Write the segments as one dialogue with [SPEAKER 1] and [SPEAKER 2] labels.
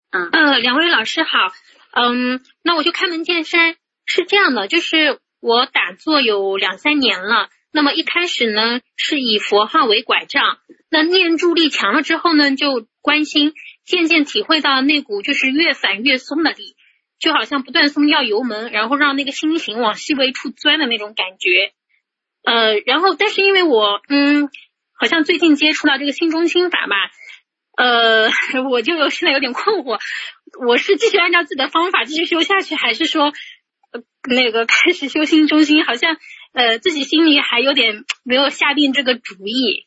[SPEAKER 1] 两位老师好。那我就开门见山，是这样的，就是我打坐有2、3年了。那么一开始呢，是以佛号为拐杖，那念住力强了之后呢，就观心，渐渐体会到那股就是越反越松的力，就好像不断松掉油门，然后让那个心形往细微处钻的那种感觉。然后但是因为我好像最近接触到这个心中心法吧，我就现在有点困惑，我是继续按照自己的方法继续修下去，还是说开始修心中心，好像自己心里还有点没有下定这个主意。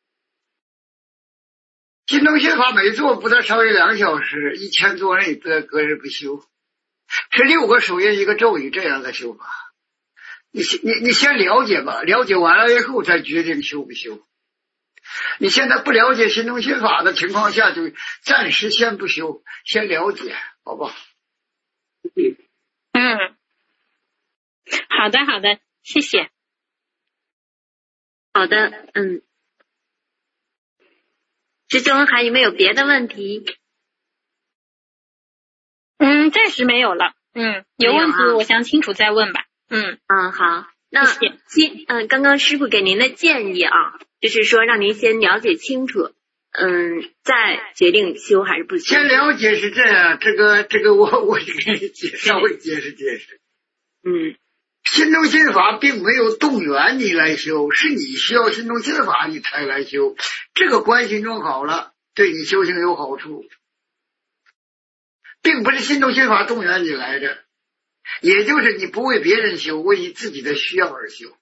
[SPEAKER 2] 心中心法每做不得超越2小时，1000坐内不得隔日不修，是6个手印1个咒语这样的修法。你先了解吧，了解完了以后再决定修不修。你现在不了解心中心法的情况下，就暂时先不修，先了解，好不好？
[SPEAKER 1] 好的好的，谢谢。
[SPEAKER 3] 好的，师兄还有没有别的问题？
[SPEAKER 1] 暂时没有了。有问题我想清楚再问吧。
[SPEAKER 3] 好，那刚刚师父给您的建议啊，就是说让您先了解清楚，再决定修还是不修。
[SPEAKER 2] 先了解是这样，这个我就给你稍微解释解释。心中心法并没有动员你来修，是你需要心中心法你才来修，这个观心中好了，对你修行有好处，并不是心中心法动员你来的，也就是你不为别人修，为你自己的需要而修。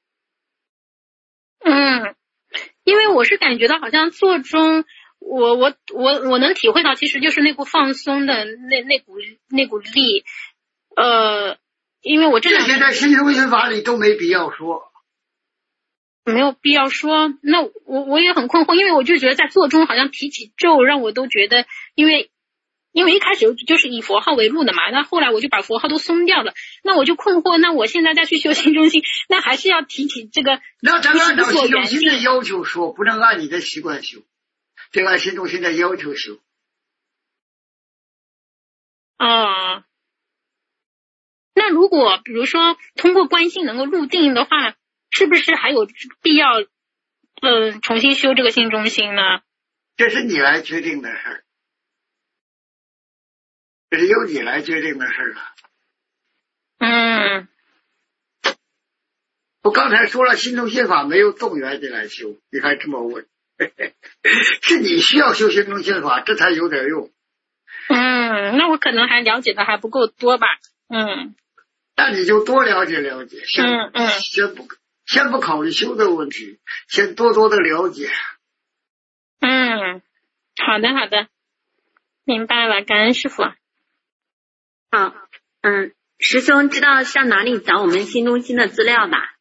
[SPEAKER 1] 因为我是感觉到好像做中我能体会到，其实就是那股放松的那股力。因为我这
[SPEAKER 2] 些在心中心法里都没必要说，
[SPEAKER 1] 没有必要说。那我也很困惑，因为我就觉得在做中好像提起咒让我都觉得，因为一开始就是以佛号为路的嘛，那后来我就把佛号都松掉了，那我就困惑，那我现在再去修心中心，那还是要提起这个。
[SPEAKER 2] 那咱按照心中心的要求说，不能按你的习惯修，得按心中心的要求修。
[SPEAKER 1] 那如果比如说通过观心能够入定的话，是不是还有必要重新修这个心中心呢？
[SPEAKER 2] 这是你来决定的事儿，这是由你来决定的事儿了。我刚才说了，心中心法没有动员你来修，你还这么问，是你需要修心中心法，这才有点用。
[SPEAKER 1] 那我可能还了解的还不够多吧。
[SPEAKER 2] 那你就多了解了解，先不考虑修的问题，先多多的了解。
[SPEAKER 1] 好的好的，明白了，感恩师父。
[SPEAKER 3] 好，师兄知道上哪里找我们心中心的资料吧？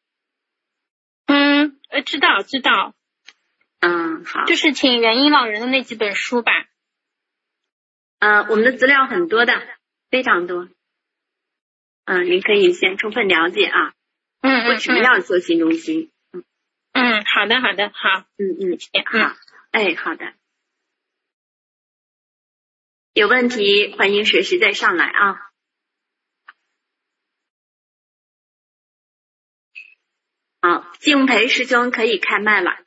[SPEAKER 1] 知道。
[SPEAKER 3] 好，
[SPEAKER 1] 就是请元音老人的那几本书吧。
[SPEAKER 3] 我们的资料很多的，非常多。您可以先充分了解啊。为什么要做心中心？
[SPEAKER 1] 好的，好。
[SPEAKER 3] 好，好的。有问题欢迎随时再上来啊。好，敬培师兄可以开麦了。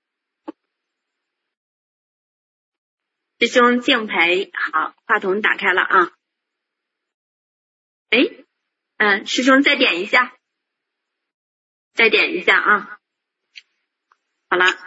[SPEAKER 3] 师兄敬培，好，话筒打开了啊。师兄再点一下啊。好了。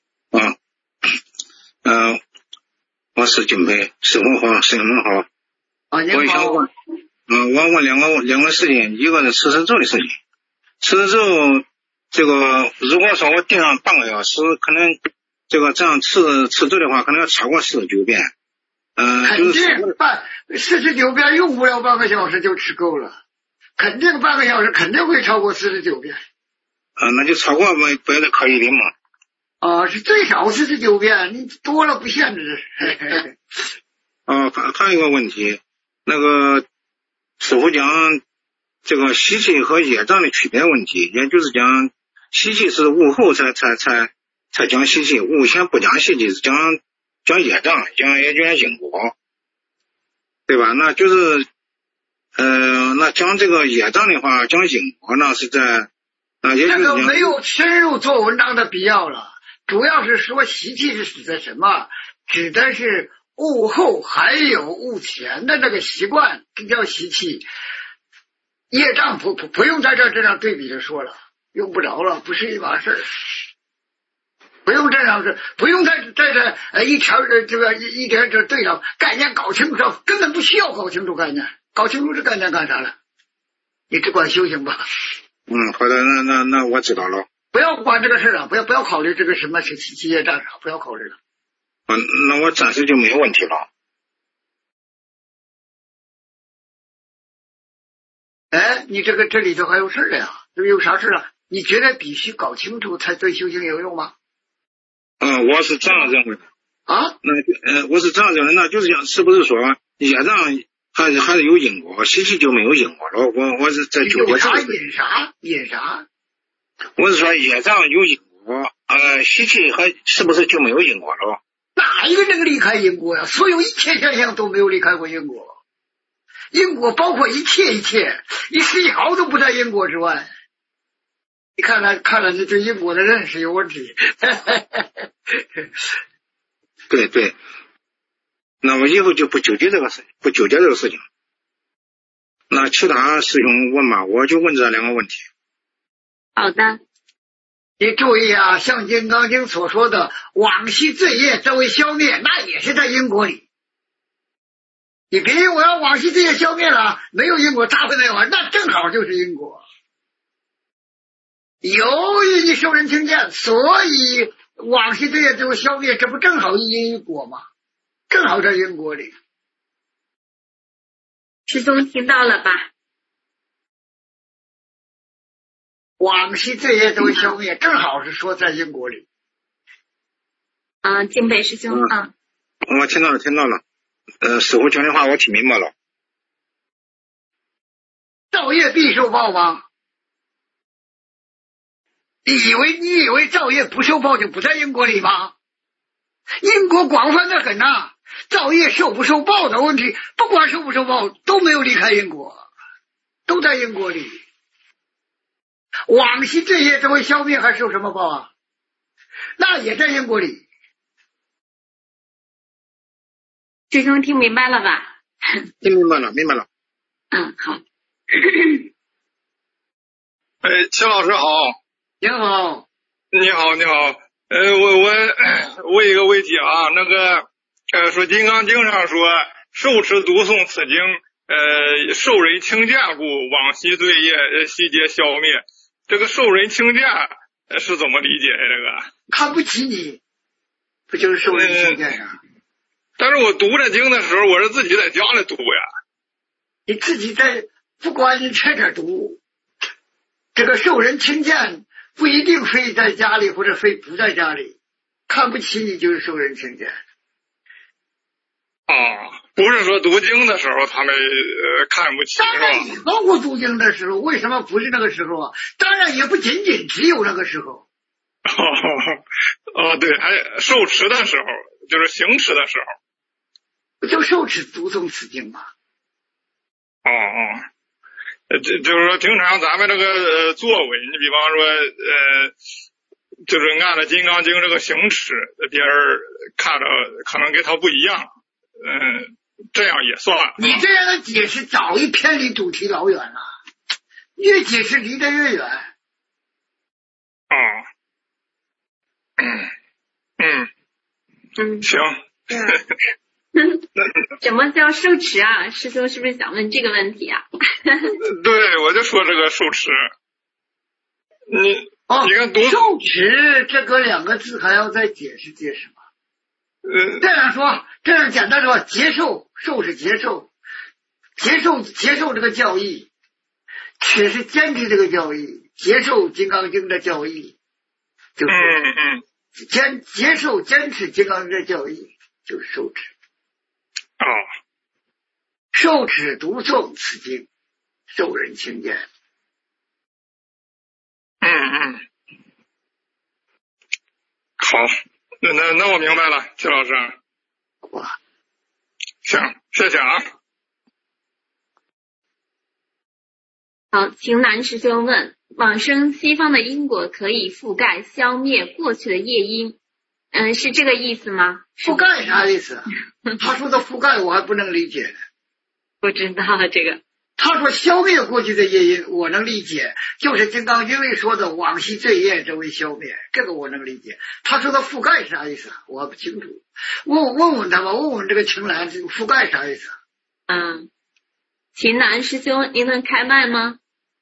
[SPEAKER 4] 我是敬培，师傅好，师兄们好。
[SPEAKER 2] 我想问，
[SPEAKER 4] 我问两个事情，一个是吃吃咒的事情。吃吃咒，这个如果说我定上半个小时，可能这样吃咒的话，可能要超过49遍。
[SPEAKER 2] 肯定49遍用不了半个小时就吃够了，肯定半个小时肯定会超过49遍。
[SPEAKER 4] 那就超过不也可以的嘛？
[SPEAKER 2] 是最少49遍，你多了不限制。
[SPEAKER 4] 还有一个问题，师傅讲这个习气和业障的区别问题，也就是讲习气是悟后才讲习气，悟前不讲习气，是讲业障，也讲因果。 对吧？那就是那讲这个业障的话，讲因果呢是在也就是
[SPEAKER 2] 这个没有深入做文章的必要了。主要是说习气是指的什么？指的是物后还有物前的那个习惯，这叫习气。业障不用在这样对比着说了，用不着了，不是一码事。不用这样子，不用在这一条这个一点这对上概念搞清楚，根本不需要搞清楚概念，搞清楚这概念干啥了？你只管修行吧。
[SPEAKER 4] 好的，那我知道了。
[SPEAKER 2] 不要管这个事了，不要考虑这个什么是企业战场，不要考虑了。
[SPEAKER 4] 那我暂时就没有问题了。
[SPEAKER 2] 哎，你这里头还有事了呀？有啥事啊？你觉得必须搞清楚才对修行有用吗？
[SPEAKER 4] 我是这样认为的
[SPEAKER 2] 啊。
[SPEAKER 4] 我是这样认为，那就是讲是不是说业障还是有因果，习气就没有因果了？我是在纠结
[SPEAKER 2] 有啥引啥？
[SPEAKER 4] 我是说业障有因果，习气是不是就没有因果了？
[SPEAKER 2] 哪一个能离开因果呀？所有一切现象都没有离开过因果，因果包括一切，一丝一毫都不在因果之外。你看来你对因果的认识有问题。
[SPEAKER 4] 对，那我以后就不纠结这个事情。那其他师兄问嘛，我就问这2个问题。
[SPEAKER 3] 好的。
[SPEAKER 2] 你注意啊，像《金刚经》所说的往昔罪业都为消灭，那也是在因果里。你别以为我要往昔罪业消灭了，没有因果大会没有，那正好就是因果。由于你受人听见，所以往昔罪业都为消灭，这不正好一因一果吗？正好在因果里。
[SPEAKER 3] 师兄听到了吧？
[SPEAKER 2] 往昔罪业都会消灭，正好是说在因果里。
[SPEAKER 3] 敬佩师兄啊。
[SPEAKER 4] 我听到了。师父讲的话我听明白了。
[SPEAKER 2] 造业必受报吗？你以为造业不受报就不在因果里吗？因果广泛的很呐，造业受不受报的问题，不管受不受报都没有离开因果，都在因果里。往昔罪业都会消灭，还受什么报啊？那也在因果里。
[SPEAKER 3] 师兄听明白了吧？
[SPEAKER 4] 听明白了。
[SPEAKER 3] 好。
[SPEAKER 5] 齐老师好。
[SPEAKER 2] 你好。
[SPEAKER 5] 你好。我有一个问题啊，那个说《金刚经》上说受持读诵此经，受人轻贱故，往昔罪业悉皆消灭。这个受人轻贱是怎么理解这个？
[SPEAKER 2] 看不起你，不就是受人轻贱呀？
[SPEAKER 5] 但是我读这经的时候，我是自己在家里读呀。
[SPEAKER 2] 你自己在，不管你在这读，这个受人轻贱不一定非在家里或者非不在家里，看不起你就是受人轻贱。
[SPEAKER 5] 不是说读经的时候他们看不起，
[SPEAKER 2] 当然也包括读经的时候，为什么不是那个时候啊？当然也不仅仅只有那个时候。
[SPEAKER 5] 对，还受持的时候，就是行持的时候。
[SPEAKER 2] 不就受持读诵此经吗？
[SPEAKER 5] 就是说平常咱们这个作为，你比方说就是按照《金刚经》这个行持，别人看着可能跟他不一样，这样也算。
[SPEAKER 2] 你这样的解释早已偏离主题老远了，越解释离得越远。
[SPEAKER 5] 行。
[SPEAKER 3] 什么叫受持啊？师兄是不是想问这个问题啊？
[SPEAKER 2] 对，
[SPEAKER 5] 我就说这个受持。你看读
[SPEAKER 2] 受持这个2个字还要再解释吗？这样简单说，接受，受是接受，接受这个教义，持是坚持这个教义，接受《金刚经》的教义，就是接受坚持《金刚经》的教义，就是受持。受持读诵此经，受人轻贱。
[SPEAKER 5] 好，那我明白了，齐老师。
[SPEAKER 2] 哇，
[SPEAKER 5] 行，谢谢啊。
[SPEAKER 3] 好，情南师兄问：往生西方的因果可以覆盖消灭过去的业因？是这个意思吗？
[SPEAKER 2] 覆盖啥意思？他说的覆盖我还不能理解呢。
[SPEAKER 3] 不知道这个。
[SPEAKER 2] 他说消灭过去的业因，我能理解，就是《金刚经》里说的往昔罪业这为消灭，这个我能理解。他说的覆盖啥意思？我还不清楚。问问他吧，问问这个情南，这个覆盖啥意思？
[SPEAKER 3] 情南师兄，您能开麦吗？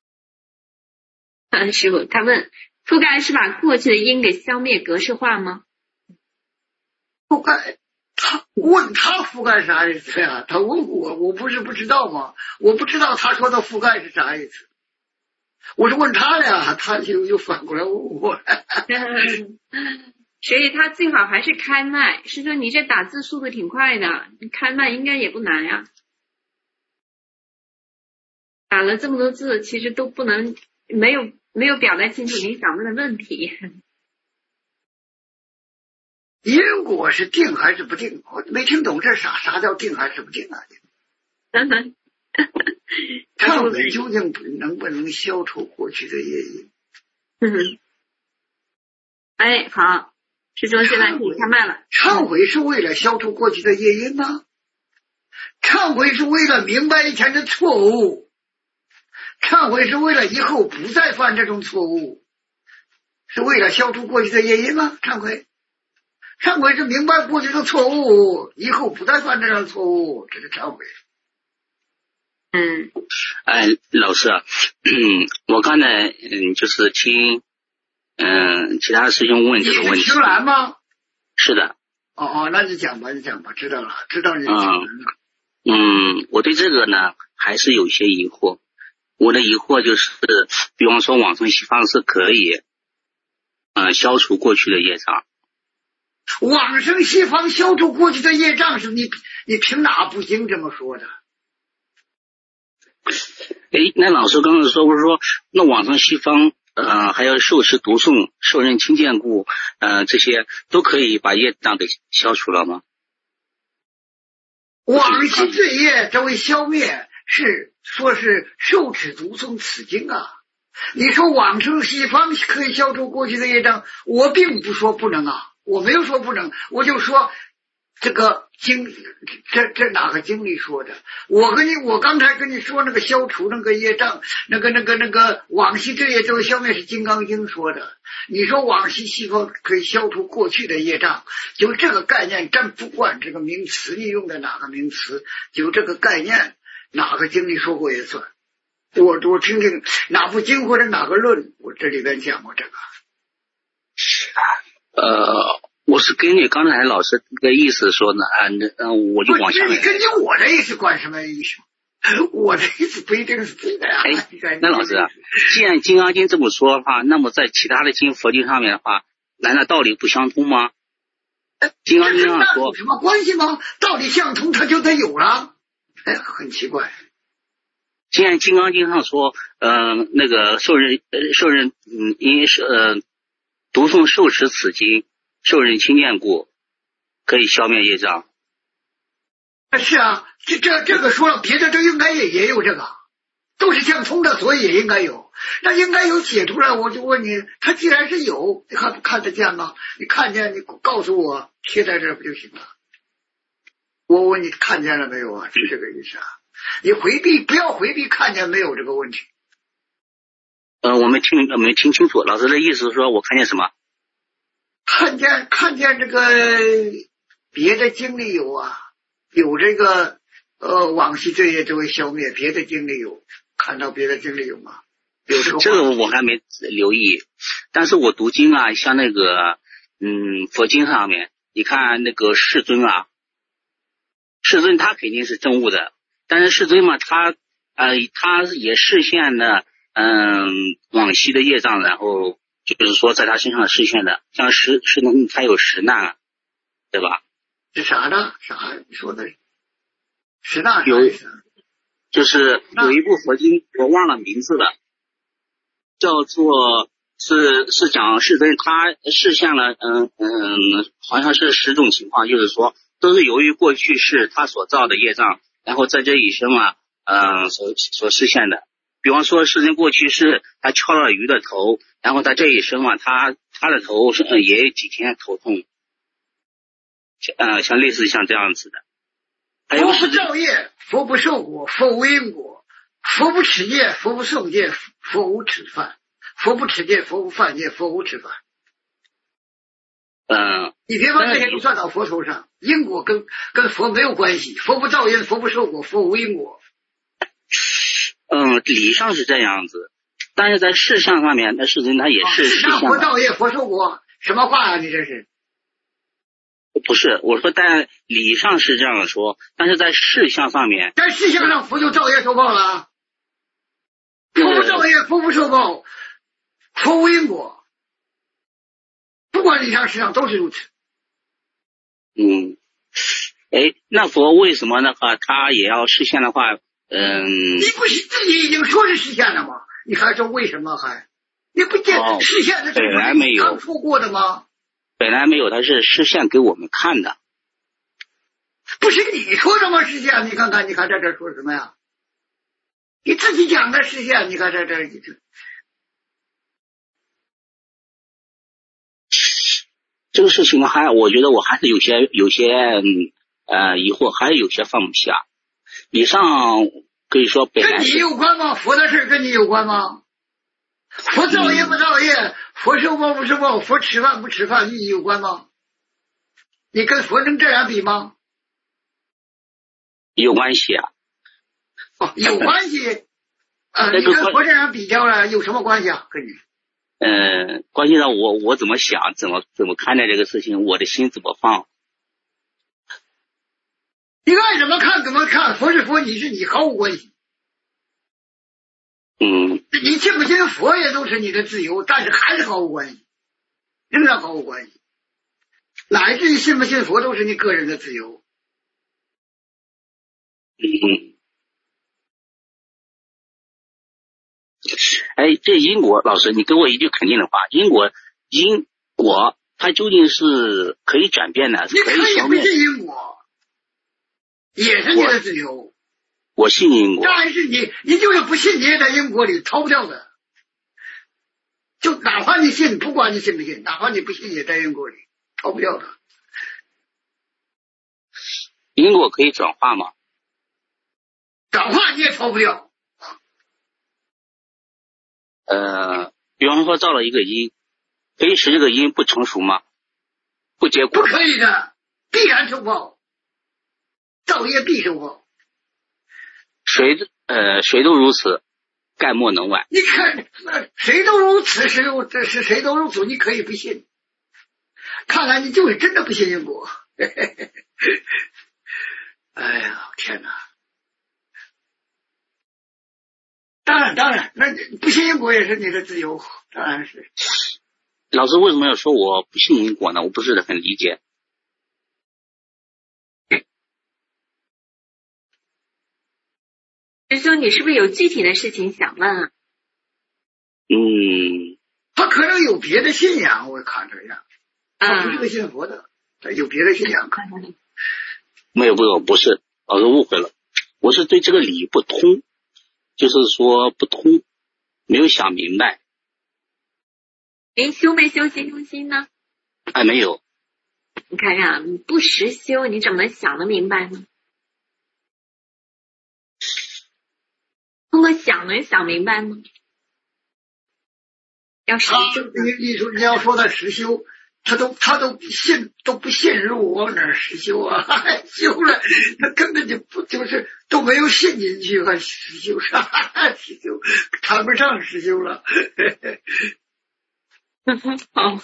[SPEAKER 3] 师傅，他问：覆盖是把过去的因给消灭格式化吗？
[SPEAKER 2] 覆盖，他问他覆盖啥意思呀？他问我不是不知道吗？我不知道他说的覆盖是啥意思。我是问他呀，他又反过来问我。
[SPEAKER 3] 所以他最好还是开麦。师兄，你这打字速度挺快的，你开麦应该也不难呀。打了这么多字，其实都不能没有表达清楚您想问的问题。
[SPEAKER 2] 因果是定还是不定？我没听懂这啥叫定还是不定啊？忏悔究竟能不能消除过去的业因？
[SPEAKER 3] 好，师兄现在可以开麦了。
[SPEAKER 2] 忏悔是为了消除过去的业因呢？忏悔是为了明白以前的错误，忏悔是为了以后不再犯这种错误，是为了消除过去的业因吗？忏悔是明白过去的错误，以后不再犯这种错误，这是忏悔。
[SPEAKER 6] 老师啊，我刚才就是听其他师兄问这个问题。
[SPEAKER 2] 你是情兰吗？
[SPEAKER 6] 是的。
[SPEAKER 2] 那你讲吧，知道了，知道你的情兰了。
[SPEAKER 6] 我对这个呢还是有些疑惑。我的疑惑就是，比方说往生西方是可以消除过去的业障。
[SPEAKER 2] 往生西方消除过去的业障是你凭哪部经这么说的？
[SPEAKER 6] 那老师刚才说不是说那往生西方还要受持读诵、受人亲见故这些都可以把业障给消除了吗？
[SPEAKER 2] 往昔罪业这为消灭，说是受持读诵此经啊。你说往生西方可以消除过去的业障，我并不说不能啊，我没有说不能，我就说这个经，这哪个经里说的？我刚才跟你说那个消除那个业障，那个往昔罪业这为消灭是《金刚经》说的。你说往昔西方可以消除过去的业障，就这个概念，真不管这个名词你用的哪个名词，就这个概念哪个经里说过也算。我听听哪部经或者哪个论，我这里边讲过这个。
[SPEAKER 6] 我是跟你刚才老师的意思说呢，我就往下面。
[SPEAKER 2] 你跟我的意思管什么意思？我的意思不一定是对的呀。
[SPEAKER 6] 那老师啊，既然《金刚经》这么说的话，那么在其他的经佛经上面的话，难道道理不相通吗？金刚经上说
[SPEAKER 2] 有什么关系吗？道理相通，它就得有了。很奇怪。
[SPEAKER 6] 既然《金刚经》上说，那个受人因读诵受持此经，受人亲见故，可以消灭业障。
[SPEAKER 2] 是啊，这个说了，别的都应该也有这个，都是相通的，所以也应该有。那应该有写出来，我就问你，它既然是有，你还不看得见吗？你看见，你告诉我，贴在这不就行了？我问你看见了没有啊？是这个意思啊？你不要回避看见没有这个问题。
[SPEAKER 6] 我没听清楚，老师的意思是说我看见什么？
[SPEAKER 2] 看见这个别的经历有啊，有这个往昔罪业就会消灭，别的经历有，看到别的经历有吗？有这个
[SPEAKER 6] 我还没留意，但是我读经啊，像那个佛经上面，你看那个世尊啊，世尊他肯定是证悟的，但是世尊嘛，他也示现了往昔的业障，然后就是说在他身上示现的，像世尊他有十难，对吧？
[SPEAKER 2] 是啥呢？啥你说的？十难
[SPEAKER 6] 就是有一部佛经我忘了名字了，叫做是讲世尊他示现了好像是10种情况，就是说都是由于过去是他所造的业障，然后在这一生啊所示现的。 比方说世尊过去是他敲了鱼的头，然后他这一生啊，他的头是也有几天头痛，像类似像这样子的。还有
[SPEAKER 2] 佛不造业，佛不受果，佛无因果，佛不持戒，佛不受戒，佛无吃饭，佛不持戒，佛无犯戒，佛无吃饭。你别把这些都算到佛头上，因果跟佛没有关系，佛不造因，佛不受果，佛无因果。
[SPEAKER 6] 理上是这样子，但是在事相上面，那世尊他也是事相。
[SPEAKER 2] 佛造业，佛受果，什么话啊？你这是？
[SPEAKER 6] 不是，我说在理上是这样说，但是在事相上面，
[SPEAKER 2] 在事相上佛就造业受报了。佛不造业，佛不受报，佛无因果。不管理上事上都是如此。
[SPEAKER 6] 那佛为什么那个他也要实现的话？
[SPEAKER 2] 你不是自己已经说是实现了吗？你还说为什么还？你不见实现的
[SPEAKER 6] 本来没有
[SPEAKER 2] 刚说过的吗？
[SPEAKER 6] 本来没有，他是实现给我们看的。
[SPEAKER 2] 不是你说的吗？实现，你看看在这说什么呀？你自己讲的实现，你看在这
[SPEAKER 6] 这个事情我觉得我还是有些疑惑，还是有些放不下。以上可以说本来
[SPEAKER 2] 跟你有关吗？佛的事跟你有关吗？佛造业不造业，佛受报不受报，佛吃饭不吃饭，与你有关吗？你跟佛能这样比吗？
[SPEAKER 6] 有关系啊。
[SPEAKER 2] 有关系。你跟佛这样比较了，有什么关系啊？跟你？
[SPEAKER 6] 关系到我怎么想，怎么看待这个事情，我的心怎么放。
[SPEAKER 2] 你爱怎么看怎么看，佛是佛，你是你，毫无关系。你信不信佛也都是你的自由，但是还是毫无关系，仍然毫无关系。乃至于信不信佛都是你个人的自由。
[SPEAKER 6] 这因果，老师，你给我一句肯定的话，因果它究竟是可以转变的，
[SPEAKER 2] 你可以不信因果，也是你的自由。
[SPEAKER 6] 我信因果，
[SPEAKER 2] 但是你就是不信，你也在因果里逃不掉的。就哪怕你信，不管你信不信，哪怕你不信，也在因果里逃不掉的。
[SPEAKER 6] 因果可以转化吗？
[SPEAKER 2] 转化你也逃不掉。
[SPEAKER 6] 比方说造了一个因，可以使这个因不成熟吗？不结果？
[SPEAKER 2] 不可以的，必然受报，造业必受报。
[SPEAKER 6] 谁都如此，概莫能外。
[SPEAKER 2] 你看，谁都如此，谁都如此，你可以不信。看来你就是真的不信因果。哎呀，天哪！当然，那不信因果也是你的自由，当然是。
[SPEAKER 6] 老师为什么要说我不信因果呢？我不是很理解。
[SPEAKER 3] 师兄，你是不是有具体的事情想问啊？
[SPEAKER 2] 他可能有别的信仰，我看这样。他不是个信佛的，他有别的信仰。
[SPEAKER 6] 没有，不是，老师误会了。我是对这个理不通，就是说不通，没有想明白。
[SPEAKER 3] 您修没修心中心呢？
[SPEAKER 6] 没有。
[SPEAKER 3] 你看呀，你不实修，你怎么能想得明白呢？通过想能想明白吗？要实修。
[SPEAKER 2] 你要说他实修，他都不信入，往哪实修啊？修了，他根本就不就是都没有信进去，还实修啥？实修谈不上实修了。
[SPEAKER 3] 好。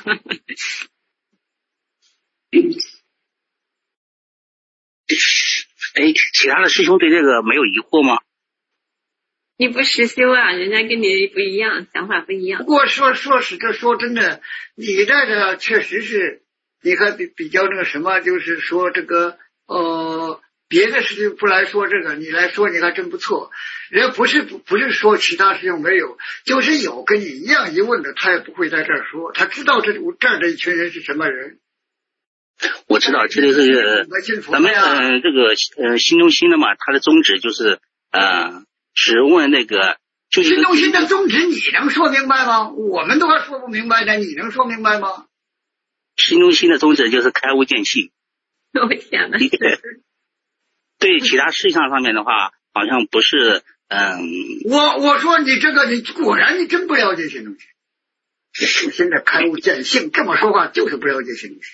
[SPEAKER 6] 其他的师兄对这个没有疑惑吗？
[SPEAKER 3] 你不实修啊，人家跟你不一样，想法不一样。
[SPEAKER 2] 不过说真的，你在这确实是，你看比较那个什么，就是说这个别的事情不来说这个，你来说你还真不错。人家不是说其他事情没有，就是有跟你一样疑问的，他也不会在这儿说，他知道这儿这一群人是什么人。
[SPEAKER 6] 我知道，这就是咱们这个心中心的嘛，他的宗旨就是只问那个
[SPEAKER 2] 新中心的宗旨你能说明白吗？我们都还说不明白的，你能说明白吗？
[SPEAKER 6] 新中心的宗旨就是开悟见性。
[SPEAKER 3] 我天哪！
[SPEAKER 6] 对其他事项上面的话，好像不是
[SPEAKER 2] 我说你这个，你果然你真不了解新中心。现在开悟见性这么说话，就是不了解新中心。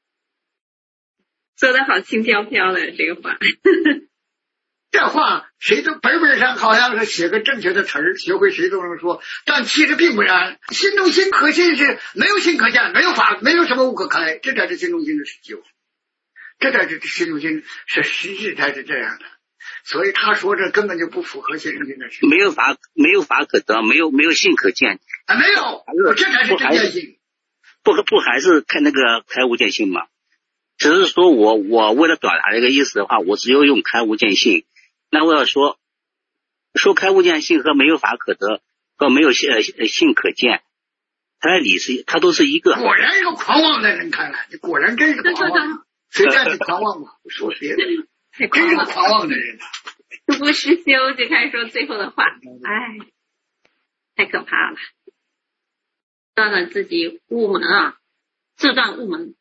[SPEAKER 3] 说的好轻飘飘的这个话。
[SPEAKER 2] 这话谁都本上好像是写个正确的词儿，学会谁都能说，但其实并不然。新中心核心是没有心可见，没有法，没有什么物可开，这才是新中心的实修，这才是新中心是实质才是这样的。所以他说这根本就不符合新中心的实修。
[SPEAKER 6] 没有法可得，没有性可见
[SPEAKER 2] 啊，没有，这才是真见性。
[SPEAKER 6] 不还是看那个开悟见性吗？只是说我为了表达这个意思的话，我只有用开悟见性。那我要说开悟见性和没有法可得和没有性可见，它的理是它都是一个。
[SPEAKER 2] 果然是个狂妄的人，看来你果然真是狂妄。谁叫你狂妄嘛？不说别的，真是个狂妄的人。
[SPEAKER 3] 都不实修就开始说最后的话，哎，太可怕了，断了自己悟门啊，自断悟门。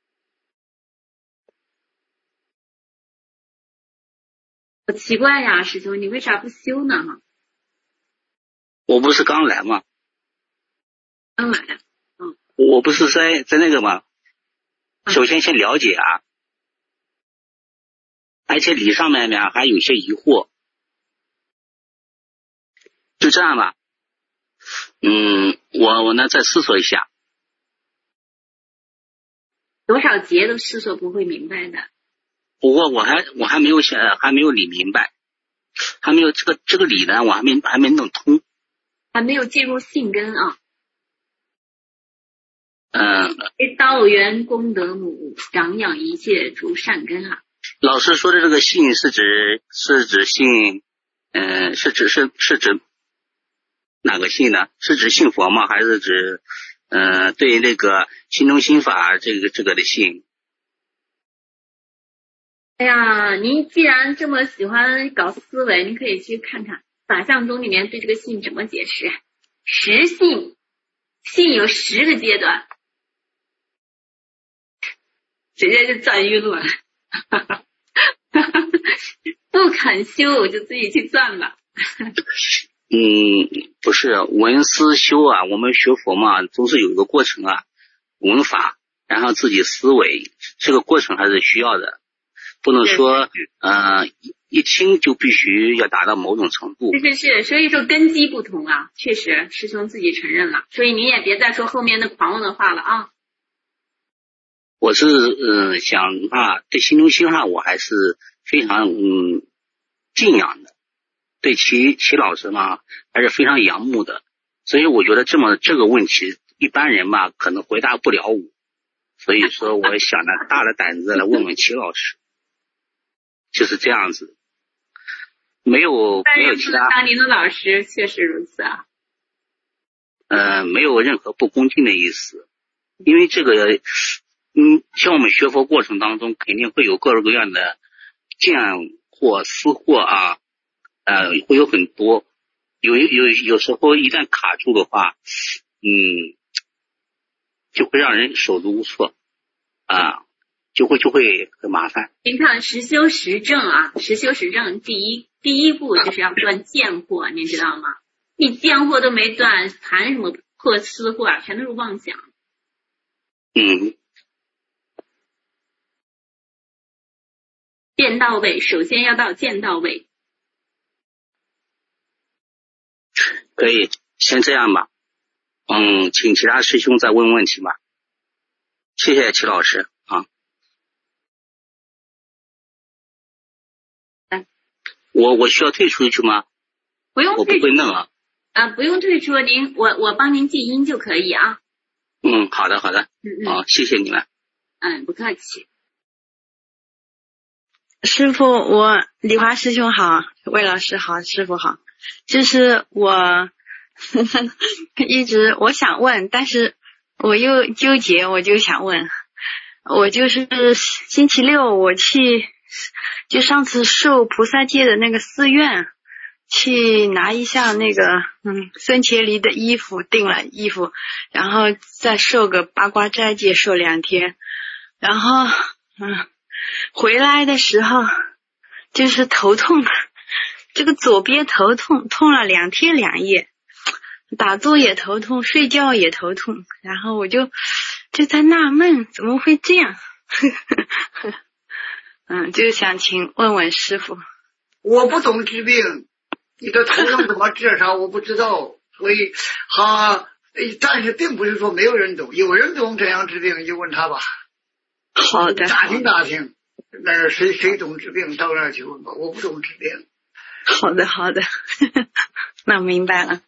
[SPEAKER 3] 奇怪呀，师兄，你为啥不修呢？
[SPEAKER 6] 我不是刚来吗？
[SPEAKER 3] 刚来，
[SPEAKER 6] 我不是在那个吗？首先了解啊，而且理上面还有些疑惑，就这样吧。我呢再思索一下，
[SPEAKER 3] 多少节都思索不会明白的。
[SPEAKER 6] 不过我还没有理明白，还没有这个理呢，我还没弄通，
[SPEAKER 3] 还没有进入性根啊。道源功德母，长养一切诸善根啊。
[SPEAKER 6] 老师说的这个性是指性，是指哪个性呢？是指信佛吗？还是指对那个心中心法这个的性？
[SPEAKER 3] 哎呀，您既然这么喜欢搞思维，您可以去看看法相宗里面对这个性怎么解释。十性，性有10个阶段，直接就转晕了。不肯修就自己去转吧。
[SPEAKER 6] 不是闻思修啊，我们学佛嘛，都是有一个过程啊，闻法，然后自己思维，这个过程还是需要的。不能说一听就必须要达到某种程度。
[SPEAKER 3] 是，所以说根基不同啊，确实师兄自己承认了，所以你也别再说后面的狂妄的话了啊。
[SPEAKER 6] 我是想对心中心我还是非常敬仰的，对齐老师嘛还是非常仰慕的，所以我觉得这个问题一般人嘛可能回答不了我，所以说我想呢大了胆子来问问齐老师。就是这样子，没有其他。
[SPEAKER 3] 当您的老师确实如此啊。
[SPEAKER 6] 没有任何不恭敬的意思，因为这个，像我们学佛过程当中，肯定会有各种各样的见惑、思惑啊，会有很多，有时候一旦卡住的话，就会让人手足无措啊。就会很麻烦。
[SPEAKER 3] 您看实修实证啊，实修实证第一步就是要断见惑，您知道吗？你见惑都没断，谈什么破思惑啊，全都是妄想。见到位，首先要到见到位。
[SPEAKER 6] 可以先这样吧。请其他师兄再问问题吧。谢谢齐老师啊。我需要退出去吗？
[SPEAKER 3] 不用退出，
[SPEAKER 6] 我不会弄啊。
[SPEAKER 3] 不用退出，我帮您记音就可以啊。
[SPEAKER 6] 好的。好，谢谢你们。
[SPEAKER 3] 不客气。
[SPEAKER 7] 师父，李华师兄好，魏老师好，师父好。就是我一直我想问，但是我又纠结，我就想问。我就是星期六我去，就上次受菩萨戒的那个寺院， 去拿一下那个孙伽梨的衣服，订了衣服，然后再受个八卦斋戒，受2天，然后回来的时候就是头痛，这个左边头痛，痛了2天2夜，打坐也头痛，睡觉也头痛，然后我就在纳闷怎么会这样。就想请问问师父。
[SPEAKER 2] 我不懂治病，你的头痛怎么治啥我不知道，所以但是并不是说没有人懂，有人懂这样治病，你就问他吧。
[SPEAKER 7] 好的，
[SPEAKER 2] 打听打听，那谁懂治病到那儿去问吧，我不懂治病。
[SPEAKER 7] 好的那明白了。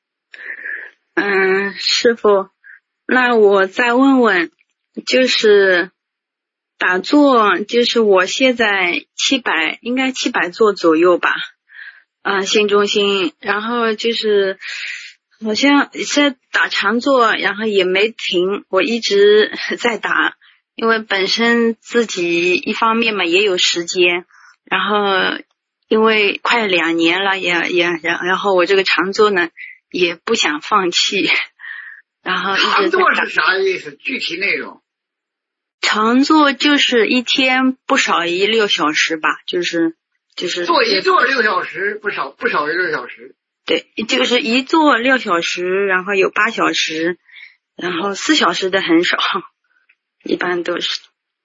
[SPEAKER 7] 师父，那我再问问，就是打坐，就是我现在应该700坐左右吧，心中心，然后就是好像在打长坐，然后也没停，我一直在打，因为本身自己一方面嘛也有时间，然后因为快2年了然后我这个长坐呢也不想放弃，然后
[SPEAKER 2] 长坐是啥意思？具体内容？
[SPEAKER 7] 长坐就是一天不少于6小时吧，就是
[SPEAKER 2] 坐一坐6小时，不少于6小时。
[SPEAKER 7] 对，就是一坐6小时，然后有8小时，然后4小时的很少，一般都是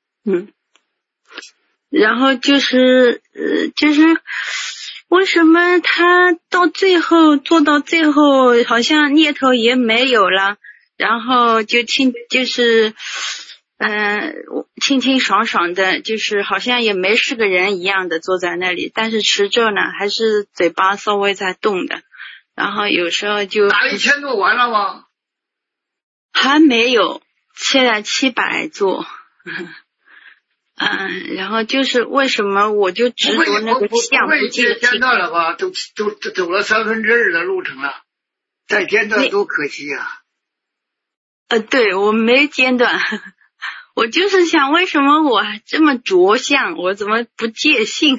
[SPEAKER 7] 然后就是为什么他到最后做到最后好像念头也没有了，然后就清清爽爽的，就是好像也没是个人一样的坐在那里，但是持咒呢还是嘴巴稍微在动的，然后有时候就
[SPEAKER 2] 打1000多完了吗？
[SPEAKER 7] 还没有，现在700做。然后就是为什么我就执着那个相不戒
[SPEAKER 2] 间断了吧，都走了2/3的路程了，再间断多可惜啊。
[SPEAKER 7] 对，我没间断，我就是想为什么我这么着相，我怎么不戒性？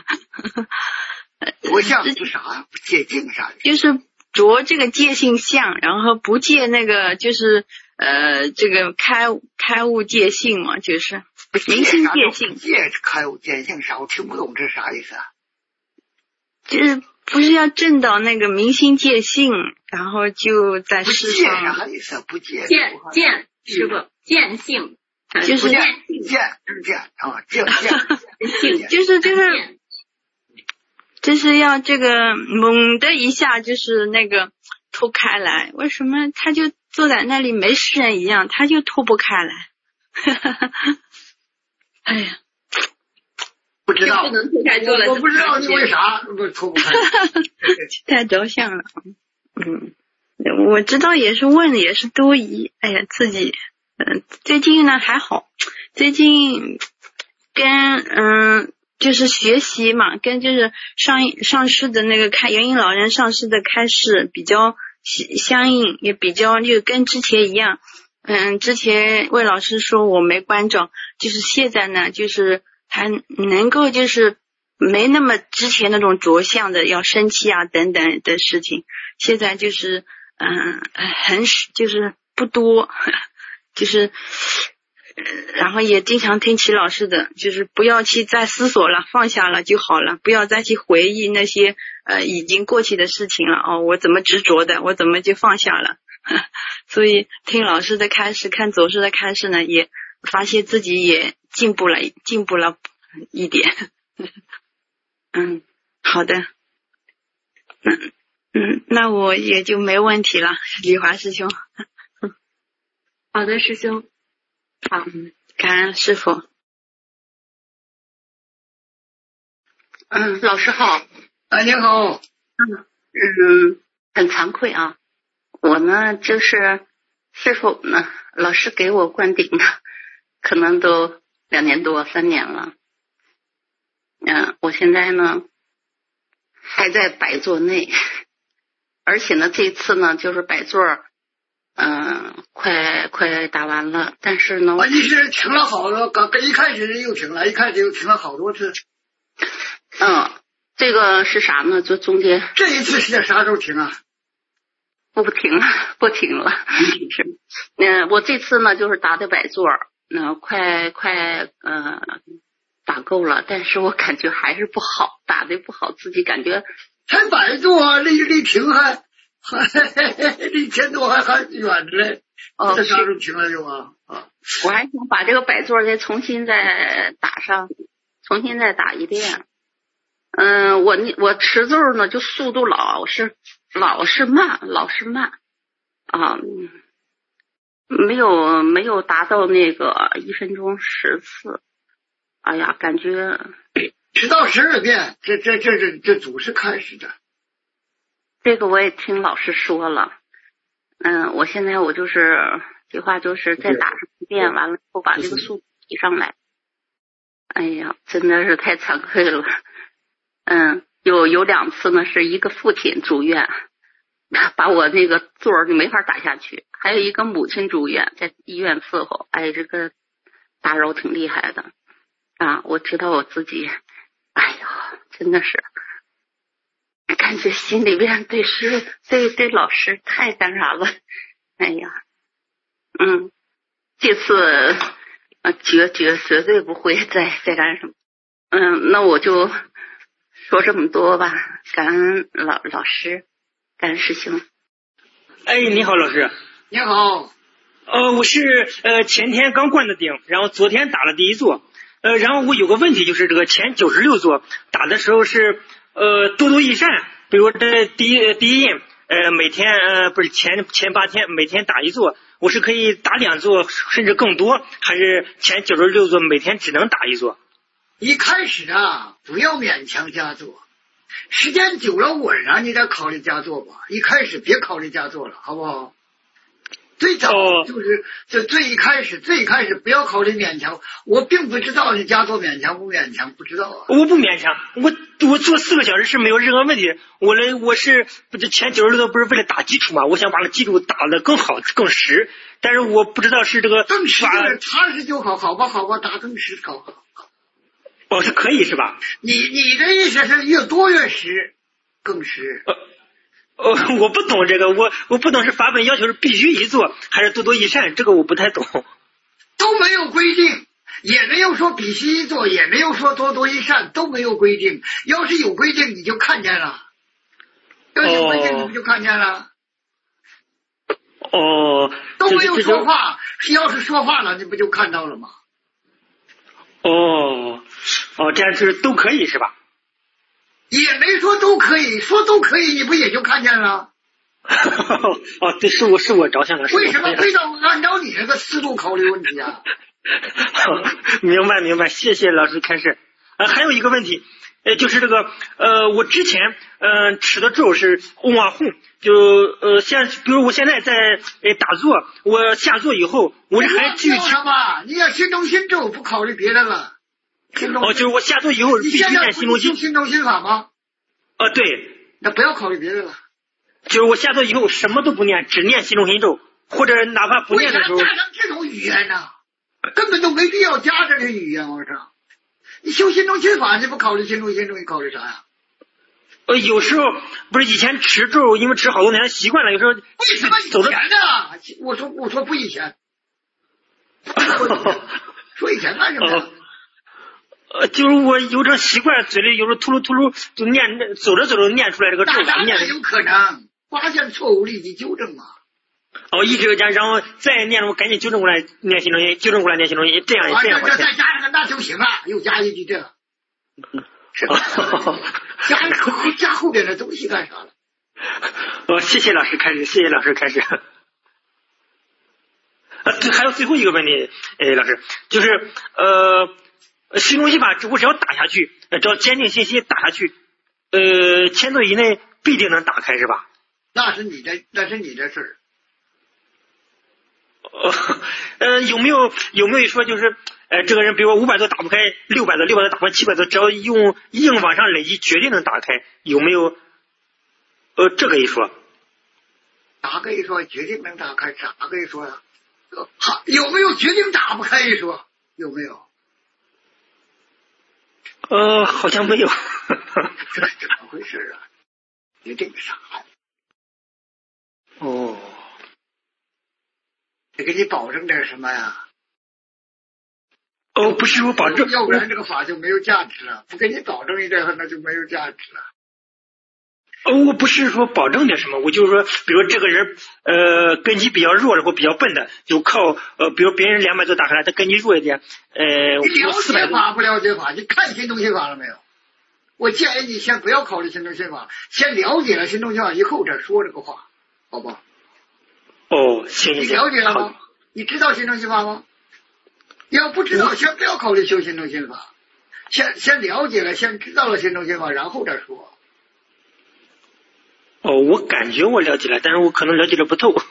[SPEAKER 2] 着相是啥？不戒性啥？
[SPEAKER 7] 就是着这个戒性相，然后不戒那个就是这个开悟戒性嘛，就是明心戒性。
[SPEAKER 2] 戒开悟戒性啥？我听不懂这啥意思啊？
[SPEAKER 7] 就是不是要证到那个明心戒性，然后就在世上。
[SPEAKER 2] 不戒啥意思？不戒。
[SPEAKER 3] 见师父见性，
[SPEAKER 7] 就是
[SPEAKER 2] 见
[SPEAKER 7] 就是要这个猛的一下，就是那个脱开来。为什么他就坐在那里没事人一样，他就脱不开来？哎呀，
[SPEAKER 2] 不知道，我不知道你为啥脱不开。
[SPEAKER 7] 太着相了。我知道也是问也是多疑。哎呀，自己最近呢还好，最近跟就是学习嘛，跟就是上师的那个元婴老人上师的开示比较相应，也比较就跟之前一样。之前魏老师说我没关照，就是现在呢就是还能够就是没那么之前那种着相的要生气啊等等的事情，现在就是就是不多，就是然后也经常听齐老师的，就是不要去再思索了，放下了就好了，不要再去回忆那些已经过去的事情了。我怎么执着的，我怎么就放下了。所以听老师的开示，看左师的开示呢，也发现自己也进步了一点。好的。那我也就没问题了，李华师兄。
[SPEAKER 3] 好的，师兄。好，
[SPEAKER 7] 感恩师父。
[SPEAKER 8] 老师好。
[SPEAKER 2] 你好。
[SPEAKER 8] 很惭愧啊，我呢就是师父呢，老师给我灌顶的，可能都2年多3年了。我现在呢还在百座内，而且呢这次呢就是百座快打完了，但是呢
[SPEAKER 2] 你是停了好多，一开始又停了，一开始又停了好多次。
[SPEAKER 8] 这个是啥呢？就中间
[SPEAKER 2] 这一次是在啥时候停啊？
[SPEAKER 8] 不停了。是，我这次呢就是打的摆座，快打够了，但是我感觉还是不好，打的不好，自己感觉
[SPEAKER 2] 还摆座，离停还离前头还远着嘞。这啥时候停了就啊？
[SPEAKER 8] 我还想把这个摆座再重新再打上，重新再打一遍。我持咒呢就速度老是慢啊，没有达到那个1分钟10次。哎呀，感觉
[SPEAKER 2] 10到12遍，这总是开始的。
[SPEAKER 8] 这个我也听老师说了。我现在我就是计划就是再打上一遍，完了以后把这个速度提上来。哎呀，真的是太惭愧了。有2次呢，是一个父亲住院，把我那个座儿就没法打下去，还有一个母亲住院，在医院伺候。哎，这个打扰挺厉害的啊！我知道我自己，哎呀，真的是感觉心里边对老师太干啥了。哎呀，这次绝对不会再干什么。那我就说这么多吧，感恩老师，感恩师兄。
[SPEAKER 9] 哎，你好，老师。
[SPEAKER 2] 你好。
[SPEAKER 9] 我是前天刚灌的顶，然后昨天打了第一座。然后我有个问题，就是这个前96座打的时候是多益善，比如这第一印每天不是前8天每天打一座，我是可以打2座甚至更多，还是前96座每天只能打一座？
[SPEAKER 2] 一开始啊，不要勉强加座，时间久了稳上，你再考虑加座吧。一开始别考虑加座了，好不好？最早就是这最开始不要考虑勉强。我并不知道你加座勉强不勉强，不知道啊。
[SPEAKER 9] 我不勉强，我做4个小时是没有任何问题。我是这前96座不是为了打基础嘛？我想把那基础打得更好更实，但是我不知道是这个
[SPEAKER 2] 更实的踏实就好，好吧，打更实好。
[SPEAKER 9] 是可以是吧？
[SPEAKER 2] 你的意思是越多越实，更实。
[SPEAKER 9] 我不懂这个，我不懂是法本要求是必须一座还是多益善，这个我不太懂。
[SPEAKER 2] 都没有规定，也没有说必须一座，也没有说多益善，都没有规定。要是有规定你就看见了，要有规定你不就看见了？都没有说话，要是说话了你不就看到了吗？
[SPEAKER 9] 这样是都可以是吧？
[SPEAKER 2] 也没说都可以，说都可以，你不也就看见了？
[SPEAKER 9] 对，是我着想了。
[SPEAKER 2] 为什么非要按照你那个思路考虑问题啊？
[SPEAKER 9] 明白，谢谢老师开示。还有一个问题，就是这个我之前持的咒是嗡啊吽，就比如我现在在打坐，我下坐以后，我是还继续
[SPEAKER 2] 什么？你要心中心咒，不考虑别的了。
[SPEAKER 9] 就是我下坐以后必须念心中心。
[SPEAKER 2] 心中心法吗？
[SPEAKER 9] 对。
[SPEAKER 2] 那不要考虑别的了。
[SPEAKER 9] 就是我下坐以后什么都不念，只念心中心咒，或者哪怕不念的时候。
[SPEAKER 2] 为啥加上这种语言呢？根本都没必要加这个语言，我说。你修心中心法，你不考虑心中心咒，你考虑啥呀？
[SPEAKER 9] 有时候不是以前持咒，因为持好多年习惯了，有时候
[SPEAKER 2] 为什么以前呢？我说不以前。说以前干什么呀？
[SPEAKER 9] 就是我有这习惯，嘴里有时候秃噜就念，走着念出来这个咒，
[SPEAKER 2] 那有可能发现错误立即纠正嘛。
[SPEAKER 9] 一直加，然后再念我赶紧纠正过来念心中心，纠正过来念心中心，这样。
[SPEAKER 2] 再加上个那就行了，又加一句这，是吧？加后边的东西干啥了？
[SPEAKER 9] 谢谢老师开始，谢谢老师开始。还有最后一个问题，老师，就是心中心法，我只要打下去，只要坚定信心打下去，1000座以内必定能打开，是吧？
[SPEAKER 2] 那是你的事儿。
[SPEAKER 9] 有没有说就是这个人，比如500座打不开，600座打不开，700座，只要用硬往上累积，绝对能打开？有没有这个一说？
[SPEAKER 2] 哪个一说决定能打开？哪个一说呀？有没有决定打不开一说？有没有？
[SPEAKER 9] 好像没有。
[SPEAKER 2] 这是怎么回事啊？你这个傻孩子！
[SPEAKER 9] 哦，
[SPEAKER 2] 得给你保证点什么呀？
[SPEAKER 9] 哦，不是我保证，
[SPEAKER 2] 要不然这个法就没有价值了。不给你保证一点，那就没有价值了。
[SPEAKER 9] 我不是说保证点什么，我就是说，比如这个人根基比较弱或比较笨的，就靠比如别人200多打下来，他根基弱一点，
[SPEAKER 2] 你了解
[SPEAKER 9] 400
[SPEAKER 2] 法不了解法？你看心中心法了没有？我建议你先不要考虑心中心法，先了解了心中心法以后再说这个话，好不好？
[SPEAKER 9] 哦，行。
[SPEAKER 2] 你了解了吗？你知道心中心法吗？要不知道，先不要考虑修心中心法，先了解了，先知道了心中心法，然后再说。
[SPEAKER 9] 哦，我感觉我了解了，但是我可能了解的不透。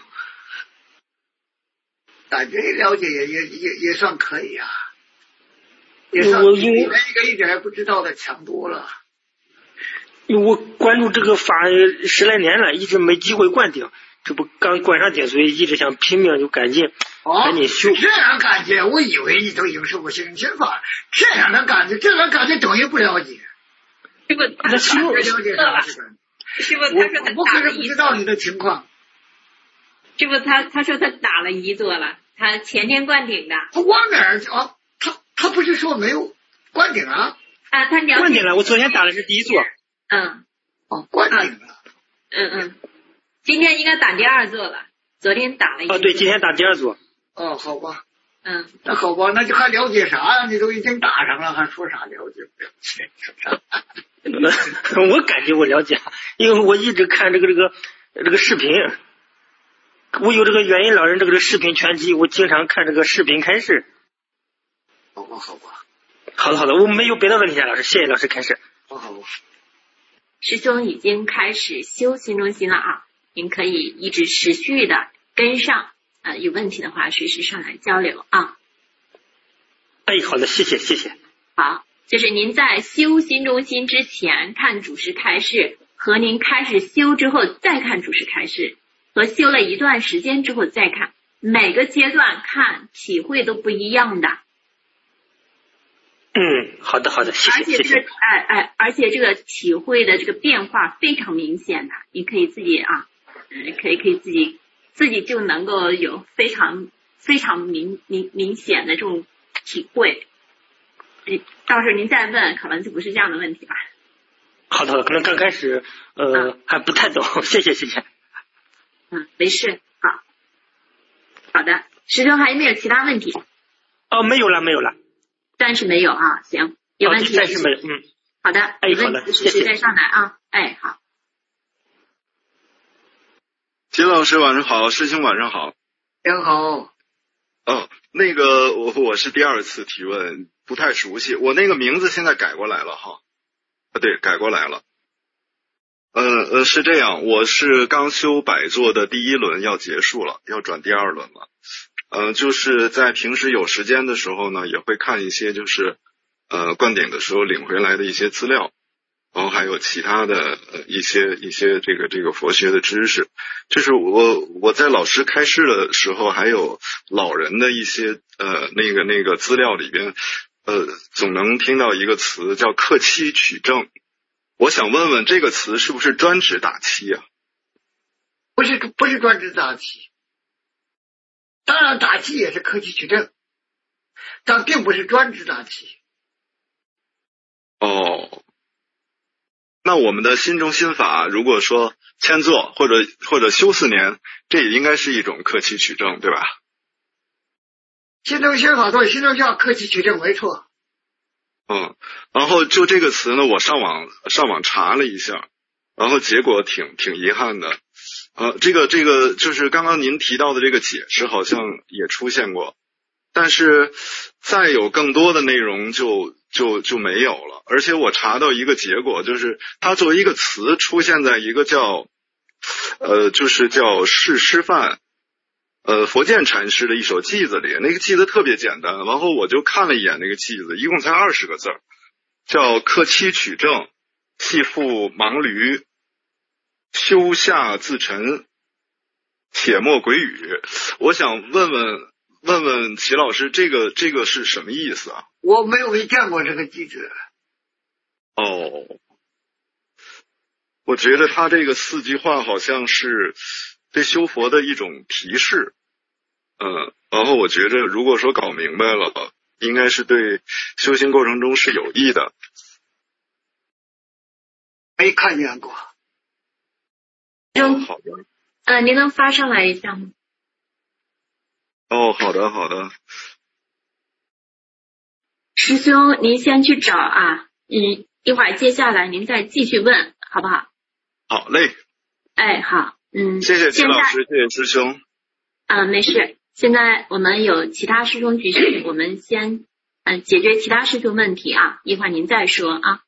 [SPEAKER 2] 感觉了解也算可以啊，也算比一个一点不知道的强多了。
[SPEAKER 9] 因为我关注这个法10来年了，一直没机会灌顶，这不刚灌上顶，所以一直想拼命就赶紧修。
[SPEAKER 2] 这样感觉，我以为你都已经受过心中心法，这样的感觉等于不了解。
[SPEAKER 3] 这个他说
[SPEAKER 2] 了解啥？
[SPEAKER 3] 师傅，他说他
[SPEAKER 2] 我可是不知道你的情况。
[SPEAKER 3] 师傅，他说他打了1座了，他前天灌顶的。
[SPEAKER 2] 他往哪儿去啊？他不是说没有灌顶啊？
[SPEAKER 3] 啊，他了解
[SPEAKER 9] 灌顶了，我昨天打的是第1座。
[SPEAKER 2] 灌顶了。
[SPEAKER 3] 今天应该打第2座了，昨天打了1座。
[SPEAKER 9] 对，今天打第2座。
[SPEAKER 2] 好吧。
[SPEAKER 3] 那
[SPEAKER 2] 好吧，那就还了解啥呀？你都已经打上了，还说啥了解不了解？
[SPEAKER 9] 我感觉我了解，因为我一直看这个视频，我有这个元音老人这个视频全集，我经常看这个视频开示。
[SPEAKER 2] 好吧。
[SPEAKER 9] 好的，我没有别的问题了，老师，谢谢老师开示。
[SPEAKER 2] 好。
[SPEAKER 3] 师兄已经开始修心中心了啊，您可以一直持续的跟上，有问题的话随时上来交流啊。
[SPEAKER 9] 好的，谢谢。
[SPEAKER 3] 好，就是您在修心中心之前看主师开示，和您开始修之后再看主师开示，和修了一段时间之后再看，每个阶段看体会都不一样的。
[SPEAKER 9] 好的，谢谢。
[SPEAKER 3] 而且这个体会的这个变化非常明显的，你可以自己可以自己就能够有非常明显的这种体会。到时候您再问，可能就不是这样的问题吧。
[SPEAKER 9] 好的，可能刚开始还不太懂，谢谢。
[SPEAKER 3] 没事，好的，师兄还有没有其他问题？
[SPEAKER 9] 没有了。
[SPEAKER 3] 暂时没有啊，行，有问题
[SPEAKER 9] 暂时没有。
[SPEAKER 3] 好的，有问题随时再上来啊。好。
[SPEAKER 10] 金老师晚上好，师兄晚上好。
[SPEAKER 2] 您好。
[SPEAKER 10] 那个我是第2次提问，不太熟悉，我那个名字现在改过来了哈。对，改过来了。是这样，我是刚修百座的第1轮要结束了，要转第2轮了。就是在平时有时间的时候呢，也会看一些就是灌顶的时候领回来的一些资料，然后还有其他的一些这个佛学的知识。就是我在老师开示的时候，还有老人的一些那个资料里边，总能听到一个词叫克期取证。我想问问这个词是不是专指打七啊？
[SPEAKER 2] 不是专指打七，当然打七也是克期取证，但并不是专指打七。
[SPEAKER 10] 那我们的心中心法，如果说千座或者修4年，这也应该是一种克期取证，对吧？
[SPEAKER 2] 心中心法对，心中心法克期取证没错。
[SPEAKER 10] 然后就这个词呢，我上网查了一下，然后结果挺遗憾的。这个就是刚刚您提到的这个解释好像也出现过，但是再有更多的内容就没有了。而且我查到一个结果，就是它作为一个词出现在一个就是叫释师范佛鉴禅师的一首偈子里，那个偈子特别简单，然后我就看了一眼那个偈子，一共才20个字，叫克期取证，弃复盲驴，修下自沉，且莫鬼语。我想问问齐老师，这个是什么意思啊？
[SPEAKER 2] 我没有见过这个偈子。
[SPEAKER 10] 我觉得他这个4句话好像是对修佛的一种提示，然后我觉着如果说搞明白了，应该是对修行过程中是有益的。
[SPEAKER 2] 没看见过。
[SPEAKER 10] 好的。
[SPEAKER 3] 您能发上来一下吗？
[SPEAKER 10] 好的。
[SPEAKER 3] 师兄，您先去找啊，一会儿接下来您再继续问，好不好？
[SPEAKER 10] 好嘞。
[SPEAKER 3] 好，
[SPEAKER 10] 谢谢齐老师，谢谢师兄。
[SPEAKER 3] 没事。现在我们有其他师兄举手，我们先解决其他师兄问题啊，一会儿您再说啊。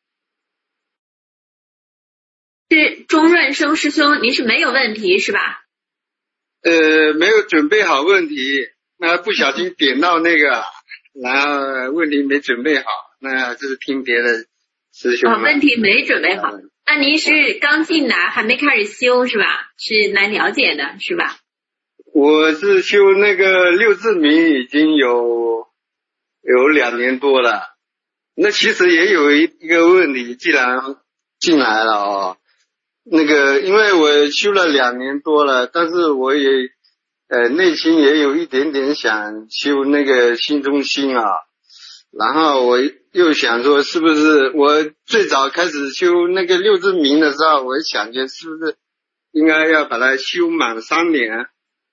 [SPEAKER 3] 是钟润生师兄，您是没有问题是吧？
[SPEAKER 11] 没有准备好问题，那不小心点到那个，然后问题没准备好，那就是听别的师兄。
[SPEAKER 3] 问题没准备好，那您是刚进来还没开始修是吧？是来了解的是吧？
[SPEAKER 11] 我是修那个六字明已经有2年多了，那其实也有一个问题，既然进来了那个因为我修了2年多了，但是我也内心也有一点点想修那个心中心啊，然后我又想说是不是我最早开始修那个六字明的时候，我想着是不是应该要把它修满3年。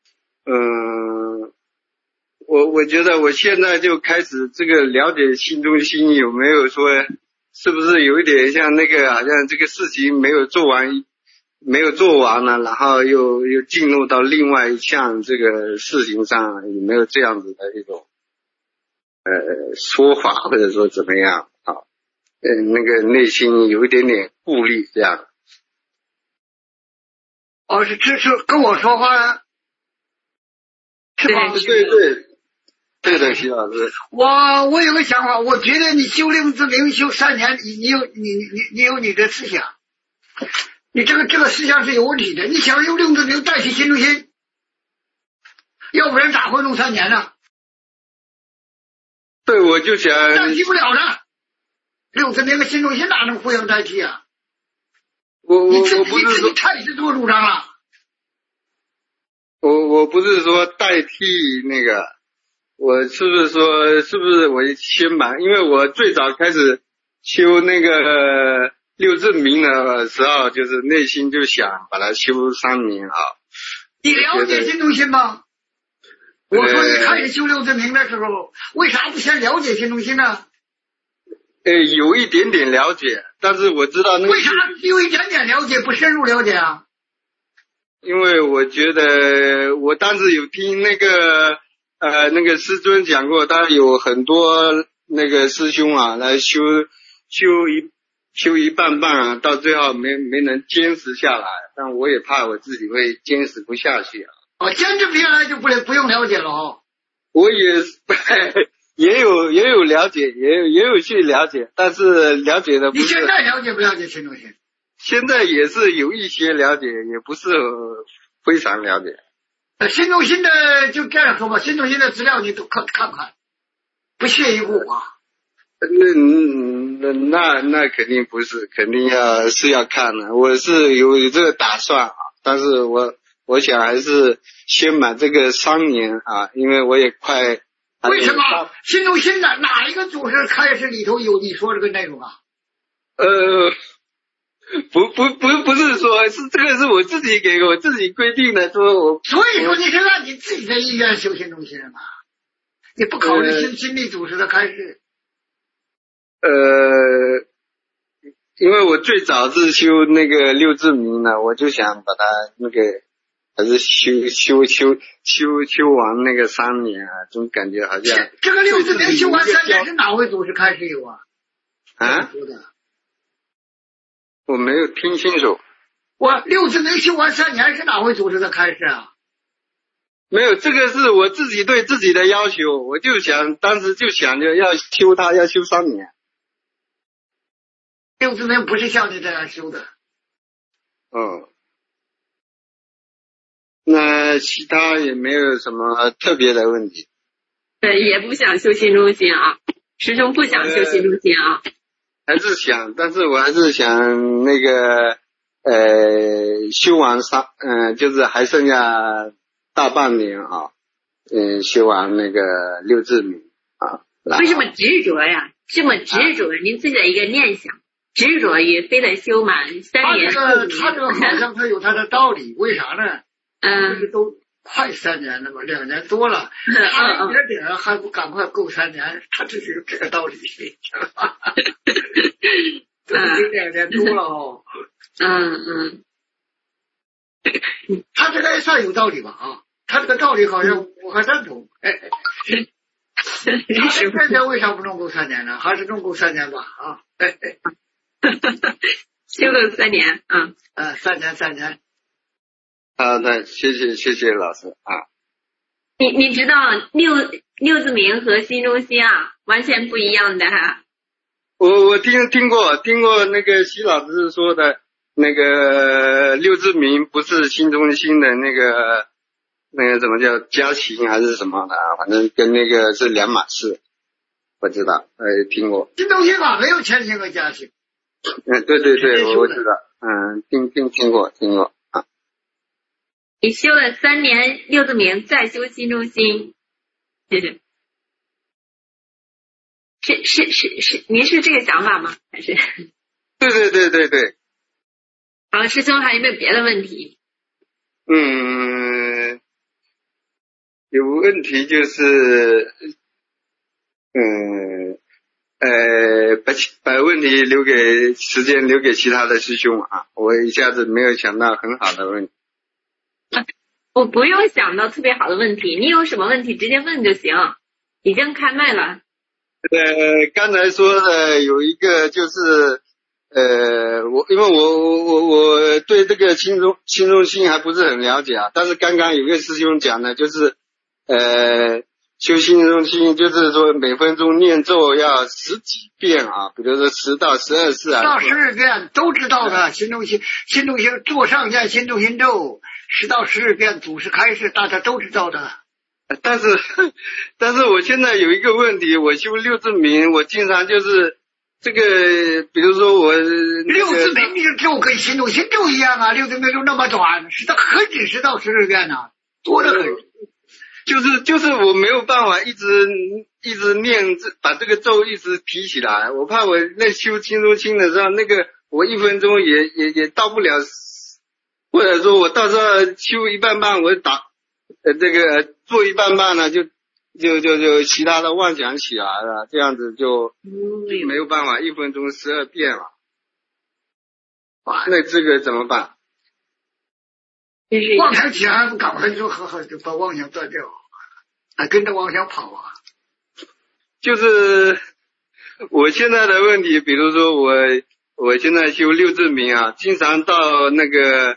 [SPEAKER 11] 我觉得我现在就开始这个了解心中心，有没有说是不是有一点像那个好像这个事情没有做完了，然后又进入到另外一项这个事情上，有没有这样子的一种说法，或者说怎么样啊？那个内心有一点点顾虑这样。
[SPEAKER 2] 是跟我说话是吧？
[SPEAKER 11] 对的，徐老师。
[SPEAKER 2] 我有个想法，我觉得你修六字明修3年，你有你的思想，你这个思想是有问题的。你想用六字明代替心中心，要不然咋会弄3年呢？
[SPEAKER 11] 对，我就想
[SPEAKER 2] 代替不了的，六字明和心中心哪能互相代替啊？
[SPEAKER 11] 我
[SPEAKER 2] 自
[SPEAKER 11] 不是说
[SPEAKER 2] 太是做主张了。
[SPEAKER 11] 我不是说代替那个，我是不是我先把，因为我最早开始修那个六字明的时候，就是内心就想把它修3年啊。
[SPEAKER 2] 你了解心中心吗？我说你开始修六字明的时候，为啥不先了解心中心呢？
[SPEAKER 11] 有一点点了解，但是我知道那个
[SPEAKER 2] 为啥有一点点了解不深入了解啊？
[SPEAKER 11] 因为我觉得我当时有听那个师尊讲过，他有很多那个师兄啊来修一半啊，到最后没能坚持下来，但我也怕我自己会坚持不下去啊。
[SPEAKER 2] 坚持不下来就不用了解了
[SPEAKER 11] 我也有了解，也有去了解，但是了解的不是。
[SPEAKER 2] 你现在了解不了解心中心？
[SPEAKER 11] 现在也是有一些了解，也不是非常了解。
[SPEAKER 2] 心中心的就这样说吧，心中心的资料你都看看，不屑一顾啊。
[SPEAKER 11] 那肯定不是，肯定要看的。我是有这个打算啊，但是我想还是先把这个3年啊，因为我也快。
[SPEAKER 2] 为什么心中心的哪一个组织开始里头有你说这个内容啊？
[SPEAKER 11] 不是说是这个是我自己给我自己规定的，说
[SPEAKER 2] 所以说你是按你自己的意愿修心中心嘛？你不考虑心力组织的开始？
[SPEAKER 11] 因为我最早是修那个六字明的，我就想把它那个还是修完那个3年啊，总感觉好像
[SPEAKER 2] 这个六字明修完3年是哪位组织开始有啊？
[SPEAKER 11] 我没有听清楚。
[SPEAKER 2] 我六字明修完3年是哪位组织的开始啊？
[SPEAKER 11] 没有，这个是我自己对自己的要求，我就想当时就想着要修它，要修3年。
[SPEAKER 2] 六字明不是像你这样修的。
[SPEAKER 11] 那其他也没有什么特别的问题。
[SPEAKER 3] 对，也不想修心中心啊，师兄不想修心中心啊。
[SPEAKER 11] 还是想，但是我还是想那个修完就是还剩下大半年啊，修完那个六字明啊。
[SPEAKER 3] 为什么执着呀？这么执着，您自己的一个念想，执着于非得修满3年。
[SPEAKER 2] 他这个好像他有他的道理，为啥呢？都快3年了嘛，2年多了，他一点还不赶快够3年，他这是这个道理，都已经2年多了哦。他这个也算有道理吧啊？他这个道理好像我还赞同。他3年为啥不弄够3年呢？还是弄够3年吧啊？
[SPEAKER 3] 修够3年
[SPEAKER 2] ，3年。
[SPEAKER 11] 好的，谢谢老师啊。
[SPEAKER 3] 你知道六字明和心中心啊，完全不一样的哈。
[SPEAKER 11] 我听过那个习老师说的，那个六字明不是心中心的那个怎么叫加行还是什么的啊？反正跟那个是两码事，我知道，听过。
[SPEAKER 2] 心中心法没有前行和加行。
[SPEAKER 11] 对，我知道，听过啊。
[SPEAKER 3] 你修了3年六字明，再修心中心，谢谢。是，您是这个想法吗？还是？
[SPEAKER 11] 对。
[SPEAKER 3] 好，师兄还有没有别的问题？
[SPEAKER 11] 有问题就是把问题时间留给其他的师兄啊，我一下子没有想到很好的问题。
[SPEAKER 3] 我不用想到特别好的问题，你有什么问题直接问就行，已经开麦了。
[SPEAKER 11] 刚才说的有一个就是因为我对这个心中心还不是很了解啊，但是刚刚有个师兄讲的就是修心中心就是说每分钟念咒要10几遍啊，比如说10到12次啊，10到
[SPEAKER 2] 12遍都知道的。心中心做上念心中心咒10到12遍祖师开示，大家都知道的。
[SPEAKER 11] 但是我现在有一个问题，我修六字明，我经常就是这个，比如说我
[SPEAKER 2] 六字明这个咒跟心中心咒一样啊，六字明咒那么短，何止10到12遍呢，多得很。
[SPEAKER 11] 就是我没有办法一直念把这个咒一直提起来，我怕我那修心中心的时候，那个我1分钟也到不了，或者说我到时候修一半我这个做一半呢就其他的妄想起来了，这样子就没有办法1分钟12遍了。那这个怎么办？
[SPEAKER 2] 妄想起来不赶快就好就把妄想断掉，还跟着妄想跑啊。
[SPEAKER 11] 就是我现在的问题，比如说我现在修六字明啊，经常到那个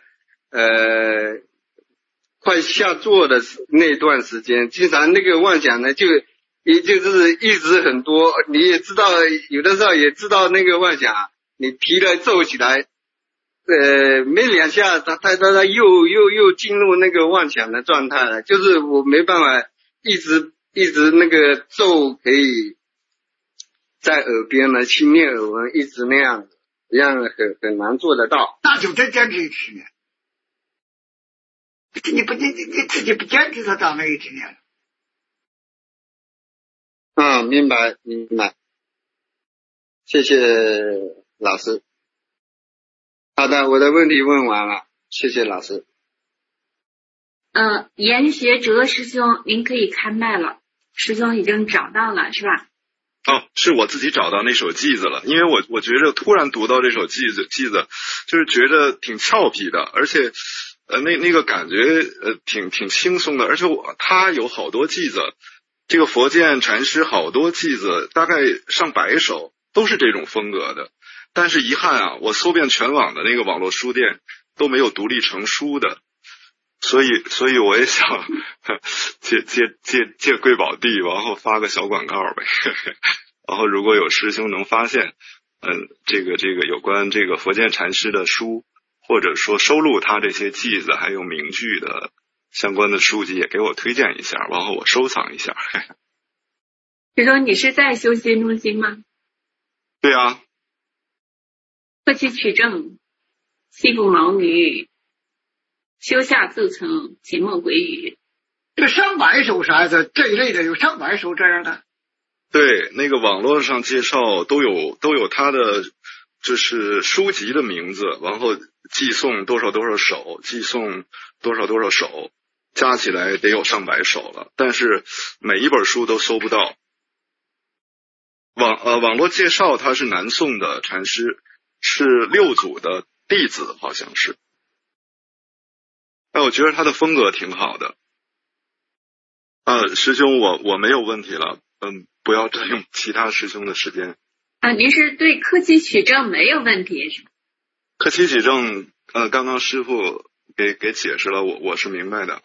[SPEAKER 11] 快下座的那段时间，经常那个妄想呢就是一直很多，你也知道，有的时候也知道那个妄想，你提了皱起来，没2下，他又进入那个妄想的状态了，就是我没办法一直那个咒可以在耳边呢，轻念耳闻，一直那样，这样很难做得到。
[SPEAKER 2] 那就真坚持1年。你自己不坚持，他咋能1年？
[SPEAKER 11] 明白。谢谢老师。好的，我的问题问完了，谢谢老师。
[SPEAKER 3] 研学哲师兄，您可以开麦了，师兄已经找到了，是吧？
[SPEAKER 10] 是我自己找到那首偈子了，因为我觉着突然读到这首偈子，就是觉得挺俏皮的，而且那个感觉挺轻松的，而且他有好多偈子，这个佛鉴禅师好多偈子，大概上100首都是这种风格的。但是遗憾啊，我搜遍全网的那个网络书店都没有独立成书的，所以我也想借贵宝地，然后发个小广告呗。然后如果有师兄能发现这个有关这个佛鉴禅师的书，或者说收录他这些偈子还有名句的相关的书籍，也给我推荐一下，然后我收藏一下。
[SPEAKER 3] 师兄，你是在修心中心吗？
[SPEAKER 10] 对啊。
[SPEAKER 3] 快去取证。 西部毛女，修下自成，秦末鬼语。
[SPEAKER 2] 这上百首啥的这一类的有上百首这样的。
[SPEAKER 10] 对，那个网络上介绍都有他的就是书籍的名字，然后寄送多少多少首，寄送多少多少首，加起来得有上百首了，但是每一本书都搜不到。网络介绍他是南宋的禅师，是六祖的弟子，好像是。我觉得他的风格挺好的。师兄，我没有问题了，不要占用其他师兄的时间。
[SPEAKER 3] 您是对克期取证没有问题是吧？
[SPEAKER 10] 克期取证，刚刚师父给解释了，我是明白的。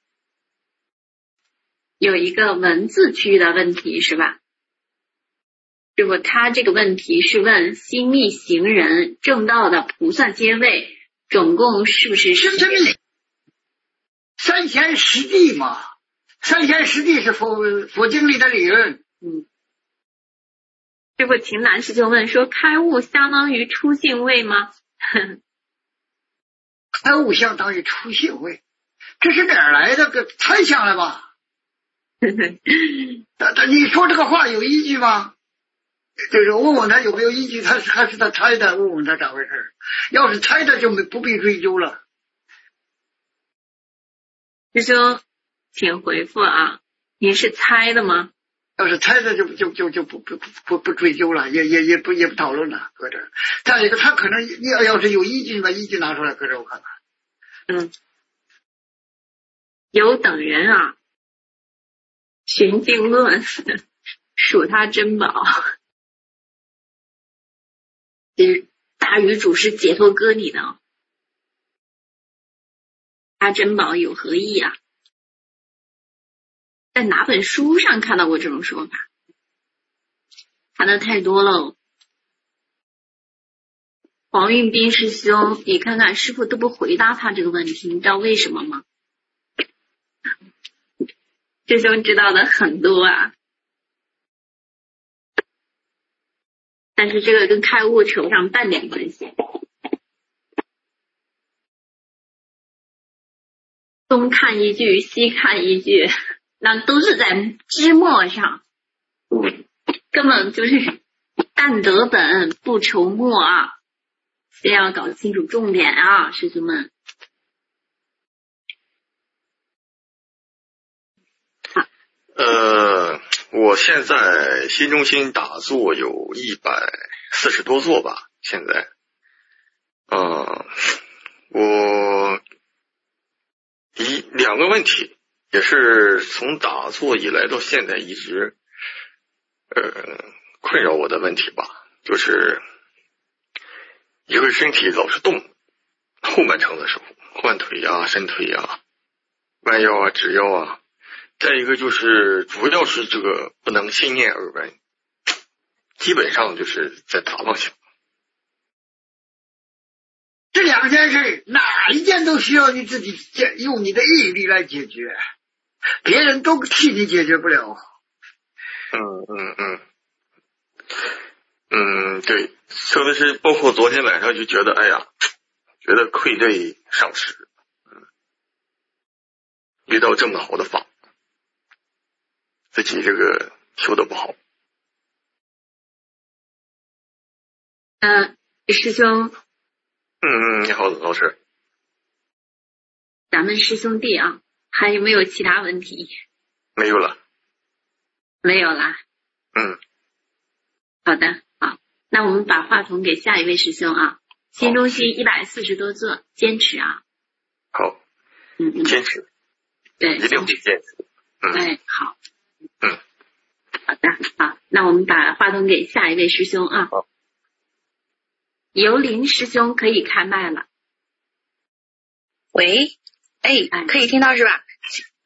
[SPEAKER 3] 有一个文字区的问题是吧？师父，他这个问题是问心密行人正道的菩萨阶位总共是不是10位？
[SPEAKER 2] 三贤十地嘛，三贤十地是佛经里的理论。
[SPEAKER 3] 师父，秦南师兄问说，开悟相当于出性位吗？
[SPEAKER 2] 开悟相当于出性位，这是哪儿来的个猜想了吧？你说这个话有依据吗？就是问问他有没有依据，还是他猜的，问问他咋回事。要是猜的就不必追究了。
[SPEAKER 3] 师兄，请回复啊，您是猜的吗？
[SPEAKER 2] 要是猜的就不追究了，也不讨论了，搁这儿。再一个，他可能要是有依据，把依据拿出来搁这儿我看看。
[SPEAKER 3] 有等人啊，寻经论属他珍宝。大禹主是解脱歌里的，他珍宝有何意啊？在哪本书上看到过这种说法？看的太多了。黄运斌师兄，你看看师父都不回答他这个问题，你知道为什么吗？师兄知道的很多啊，但是这个跟开悟扯不上半点关系。东看一句，西看一句，那都是在枝末上，根本就是但得本不愁末啊！先要搞清楚重点啊，师兄们。
[SPEAKER 12] 我现在新中心打坐有140多座吧，现在。我两个问题，也是从打坐以来到现在一直困扰我的问题吧，就是一个身体老是动，后半程的时候换腿啊、伸腿啊、弯腰啊、直腰啊。再一个就是主要是这个不能心念而闻，基本上就是在打妄想。
[SPEAKER 2] 这两件事哪一件都需要你自己用你的毅力来解决，别人都替你解决不了。
[SPEAKER 12] 对，特别是包括昨天晚上就觉得觉得愧对上师，遇到这么好的法，自己这个修得不好。
[SPEAKER 3] 师兄。
[SPEAKER 12] 你好，老师。
[SPEAKER 3] 咱们师兄弟啊，还有没有其他问题？
[SPEAKER 12] 没有了。
[SPEAKER 3] 没有啦。好的，好，那我们把话筒给下一位师兄啊。新中心140多座，坚持啊。
[SPEAKER 12] 好。坚持。
[SPEAKER 3] 对，
[SPEAKER 12] 一定得坚持。
[SPEAKER 3] 好。好的，好，那我们把话筒给下一位师兄啊。
[SPEAKER 12] 好。
[SPEAKER 3] 游林师兄可以开麦了。
[SPEAKER 13] 喂，可以听到是吧？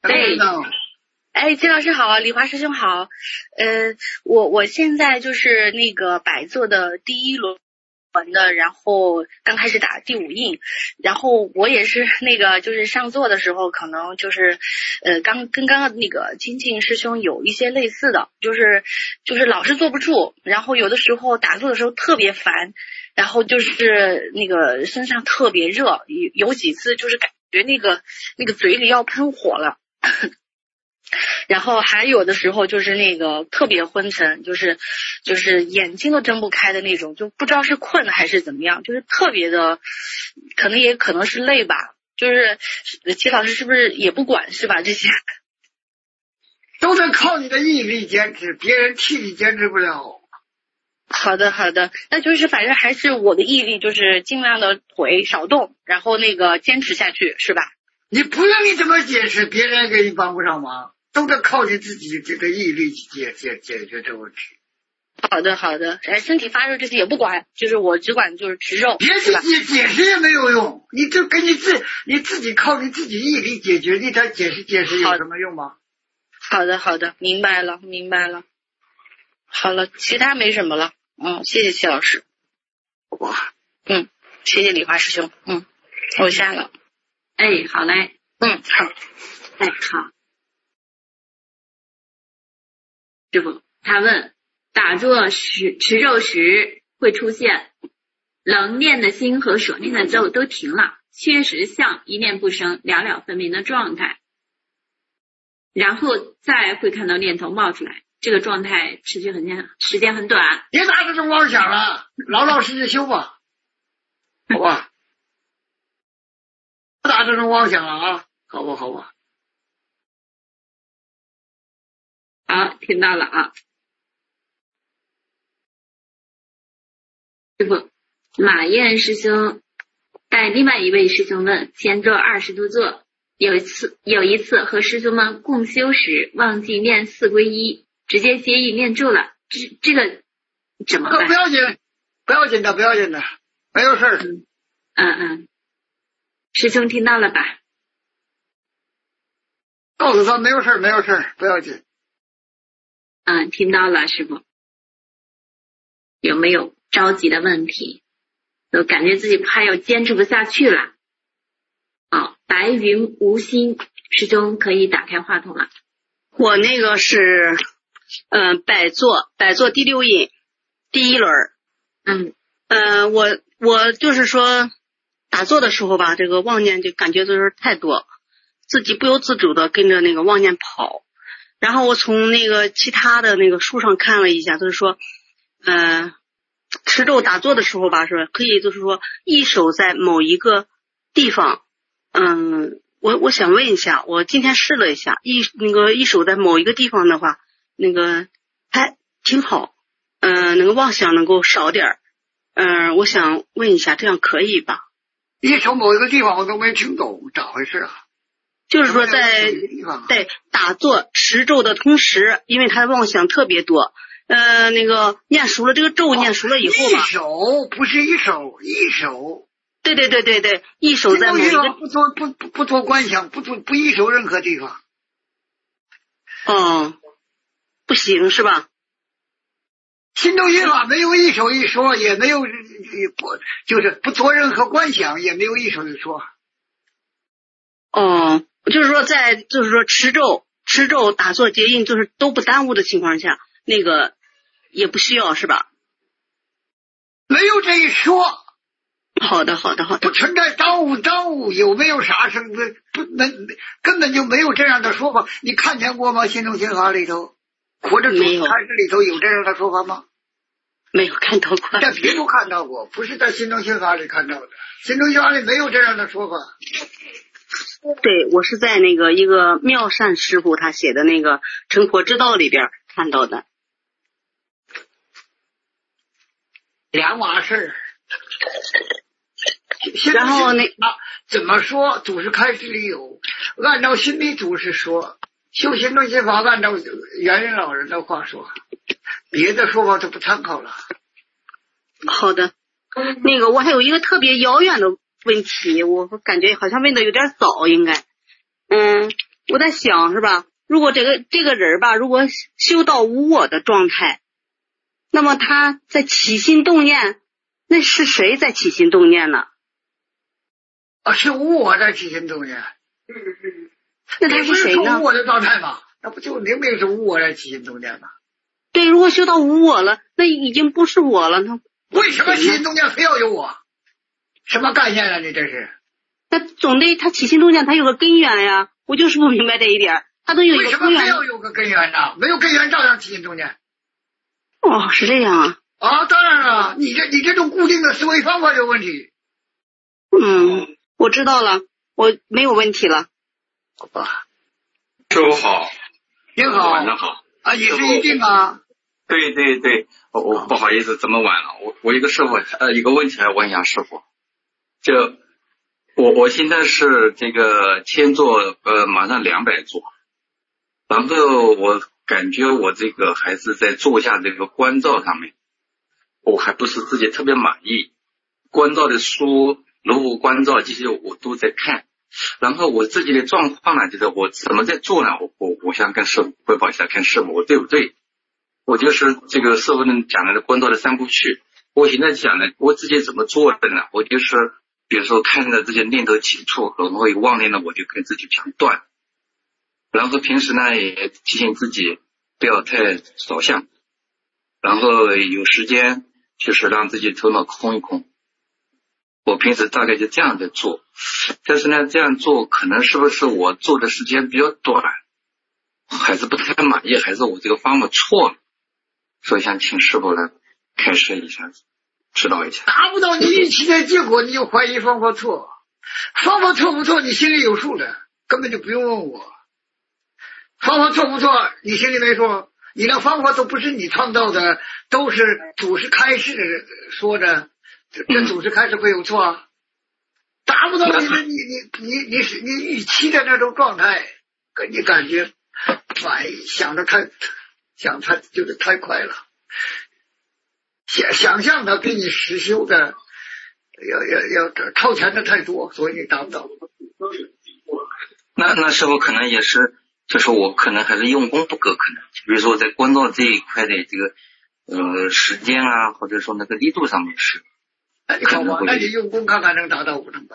[SPEAKER 13] 金老师好，李华师兄好。我现在就是那个摆坐的第一轮文的，然后刚开始打第5印，然后我也是那个就是上座的时候，可能就是刚刚那个精进师兄有一些类似的，就是老是坐不住，然后有的时候打坐的时候特别烦，然后就是那个身上特别热，有几次就是感觉那个嘴里要喷火了。然后还有的时候就是那个特别昏沉，就是眼睛都睁不开的那种，就不知道是困还是怎么样，就是特别的，可能是累吧。就是齐老师是不是也不管是吧？这些
[SPEAKER 2] 都得靠你的毅力坚持，别人替你坚持不了。
[SPEAKER 13] 好的，那就是反正还是我的毅力，就是尽量的腿少动，然后那个坚持下去，是吧？
[SPEAKER 2] 你不用你怎么解释，别人给你帮不上忙，都得靠你自己这个毅力去解决这个问题。
[SPEAKER 13] 好的，身体发热这些也不管，就是我只管就是吃肉。
[SPEAKER 2] 别去解释也没有用，你就跟你自己靠你自己毅力解决，你再解释有什么用吗？
[SPEAKER 13] 好的，明白了。好了，其他没什么了。谢谢齐老师。
[SPEAKER 2] 哇，
[SPEAKER 13] 谢谢李华师兄。我下了。
[SPEAKER 3] 好嘞。
[SPEAKER 13] 好。
[SPEAKER 3] 好。师傅，他问，打坐持咒时会出现能念的心和所念的咒都停了，确实像一念不生了了分明的状态，然后再会看到念头冒出来，这个状态持续时间很短。
[SPEAKER 2] 别打这种妄想了，老老实实修吧，好吧？不打这种妄想了啊，好吧？
[SPEAKER 3] 好，听到了啊。师傅，马燕师兄带另外一位师兄们先做20多座，有一次和师兄们共修时忘记念4皈依，直接接意念咒了，这个怎么办？
[SPEAKER 2] 不要紧的，没有事儿。
[SPEAKER 3] 师兄听到了吧？
[SPEAKER 2] 告诉他没有事儿，不要紧。
[SPEAKER 3] 听到了，师傅。有没有着急的问题？都感觉自己快要坚持不下去了。白云无心师兄可以打开话筒了。
[SPEAKER 14] 我那个是摆坐第6印第1轮。我就是说打坐的时候吧，这个妄念就感觉就是太多，自己不由自主的跟着那个妄念跑。然后我从那个其他的那个书上看了一下，就是说持咒打坐的时候吧，是可以就是说一手在某一个地方。我想问一下，我今天试了一下，一手在某一个地方的话，那个还挺好，那个妄想能够少点我想问一下，这样可以吧？
[SPEAKER 2] 一手某一个地方我都没听懂，咋回事啊？
[SPEAKER 14] 就是说在打坐持咒的同时，因为他的妄想特别多，那个念熟了这个咒念熟了以后吧，
[SPEAKER 2] 一手不是一手，一手。
[SPEAKER 14] 对，一手在某一个
[SPEAKER 2] 不做观想，不一手任何地方。
[SPEAKER 14] 不行是吧？
[SPEAKER 2] 心动心法没有一手一说，也没有就是不做任何观想，也没有一手一说。
[SPEAKER 14] 就是说就是说持咒打坐结印，就是都不耽误的情况下，那个也不需要是吧？
[SPEAKER 2] 没有这一说。
[SPEAKER 14] 好的。
[SPEAKER 2] 不存在耽误，有没有啥生根本就没有这样的说法。你看见过吗？心动心法里头，或者开示里头有这样的说法吗？
[SPEAKER 14] 没有看到过，
[SPEAKER 2] 在别处看到过，不是在心动心法里看到的。心动心法里没有这样的说法。
[SPEAKER 14] 对，我是在那个一个妙善师傅他写的那个成佛之道里边看到的。
[SPEAKER 2] 两码事。
[SPEAKER 14] 然后
[SPEAKER 2] 怎么说？祖师开示里有，按照心理祖师说，修心动心法按照元人老人的话说，别的说法都不参考了。
[SPEAKER 14] 好的，那个我还有一个特别遥远的问题，我感觉好像问的有点早，应该我在想是吧，如果这个人吧，如果修到无我的状态，那么他在起心动念那是谁在起心动念呢？
[SPEAKER 2] 是我在起心动念。
[SPEAKER 14] 那他是谁呢？
[SPEAKER 2] 你不是说无我的状态吗？那不就明明是无我在起心动念吗？
[SPEAKER 14] 对，如果修到无我了，那已经不是我了。那
[SPEAKER 2] 为什么起心动念非要有我？什么概念啊？你这是？
[SPEAKER 14] 那总得他起心动念，他有个根源呀。我就是不明白这一点，他都有一个根源。
[SPEAKER 2] 为什么非要有个根源呢？没有根源照样起心动念。
[SPEAKER 14] 哦，是这样啊。
[SPEAKER 2] 当然了，你这种固定的思维方法有问题。
[SPEAKER 14] 我知道了，我没有问题了。
[SPEAKER 2] 好吧。
[SPEAKER 15] 师傅好。
[SPEAKER 2] 您好。
[SPEAKER 15] 晚上好。
[SPEAKER 2] 也是一定啊。
[SPEAKER 15] 对对对，我不好意思这么晚了，我一个师傅一个问题来问一下师傅，就我现在是这个千座马上200座，然后我感觉我这个还是在坐下这个观照上面，我还不是自己特别满意，观照的书如何观照这些我都在看，然后我自己的状况呢，就是我怎么在做呢？我想跟师傅汇报一下，看师傅我对不对？我就是这个师傅讲的观照的3部曲，我现在讲的我自己怎么做的呢？我就是比如说看着这些念头起处，然后有妄念呢，我就跟自己讲断，然后平时呢也提醒自己不要太着相，然后有时间就是让自己头脑空一空。我平时大概就这样在做，但是呢这样做可能是不是我做的时间比较短，还是不太满意，还是我这个方法错了，所以想请师傅来开示一下，指导一下。
[SPEAKER 2] 达不到你预期的结果，你就怀疑方法错，方法错不错你心里有数的，根本就不用问我。方法错不错你心里没数，你的方法都不是你创造的，都是祖师开示说的，这祖师开示会有错啊？达不到你的你预期的那种状态，跟你感觉想他就是太快了，想象的比你实修的要超前的太多，所以你达不到。
[SPEAKER 15] 那师傅可能也是，就是我可能还是用功不够，可能比如说在观照这一块的这个时间啊，或者说那个力度上面是。
[SPEAKER 2] 你看我，那你用功看看能达到不能吧？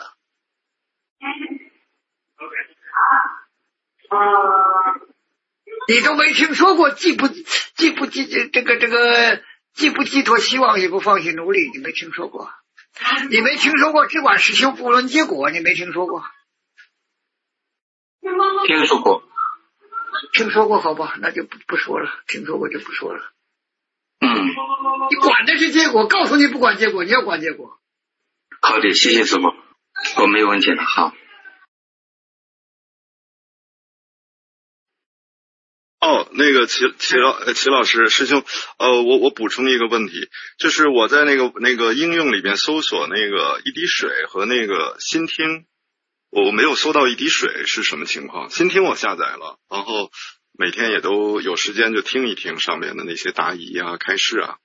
[SPEAKER 2] 你都没听说过既不寄托希望也不放弃努力，你没听说过？你没听说过只管实修不论结果，你没听说过？
[SPEAKER 15] 听说过。
[SPEAKER 2] 听说过好吧，那就不说了，听说过就不说了。你管的是结果，告诉你不管结果，你要管结果。
[SPEAKER 15] 好的，谢谢师傅，我没有问题了。好。
[SPEAKER 10] 那个齐老师师兄，我补充一个问题，就是我在那个应用里边搜索那个一滴水和那个心听，我没有搜到一滴水是什么情况？心听我下载了，然后每天也都有时间就听一听上面的那些答疑啊、开示啊。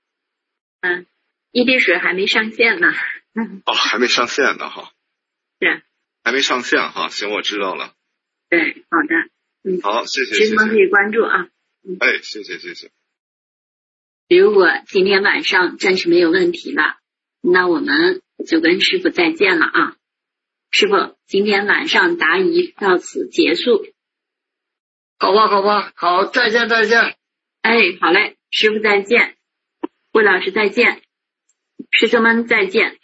[SPEAKER 3] 一滴水还没上线呢。
[SPEAKER 10] 还没上线呢哈。
[SPEAKER 3] 是。还
[SPEAKER 10] 没上线哈，行，我知道了。
[SPEAKER 3] 对，好的。
[SPEAKER 10] 好，谢谢。
[SPEAKER 3] 师兄们可以关注啊。
[SPEAKER 10] 谢谢。
[SPEAKER 3] 如果今天晚上暂时没有问题了，那我们就跟师傅再见了啊。师傅，今天晚上答疑到此结束。
[SPEAKER 2] 好吧，好，再见。
[SPEAKER 3] 好嘞，师傅再见，魏老师再见，师兄们再见。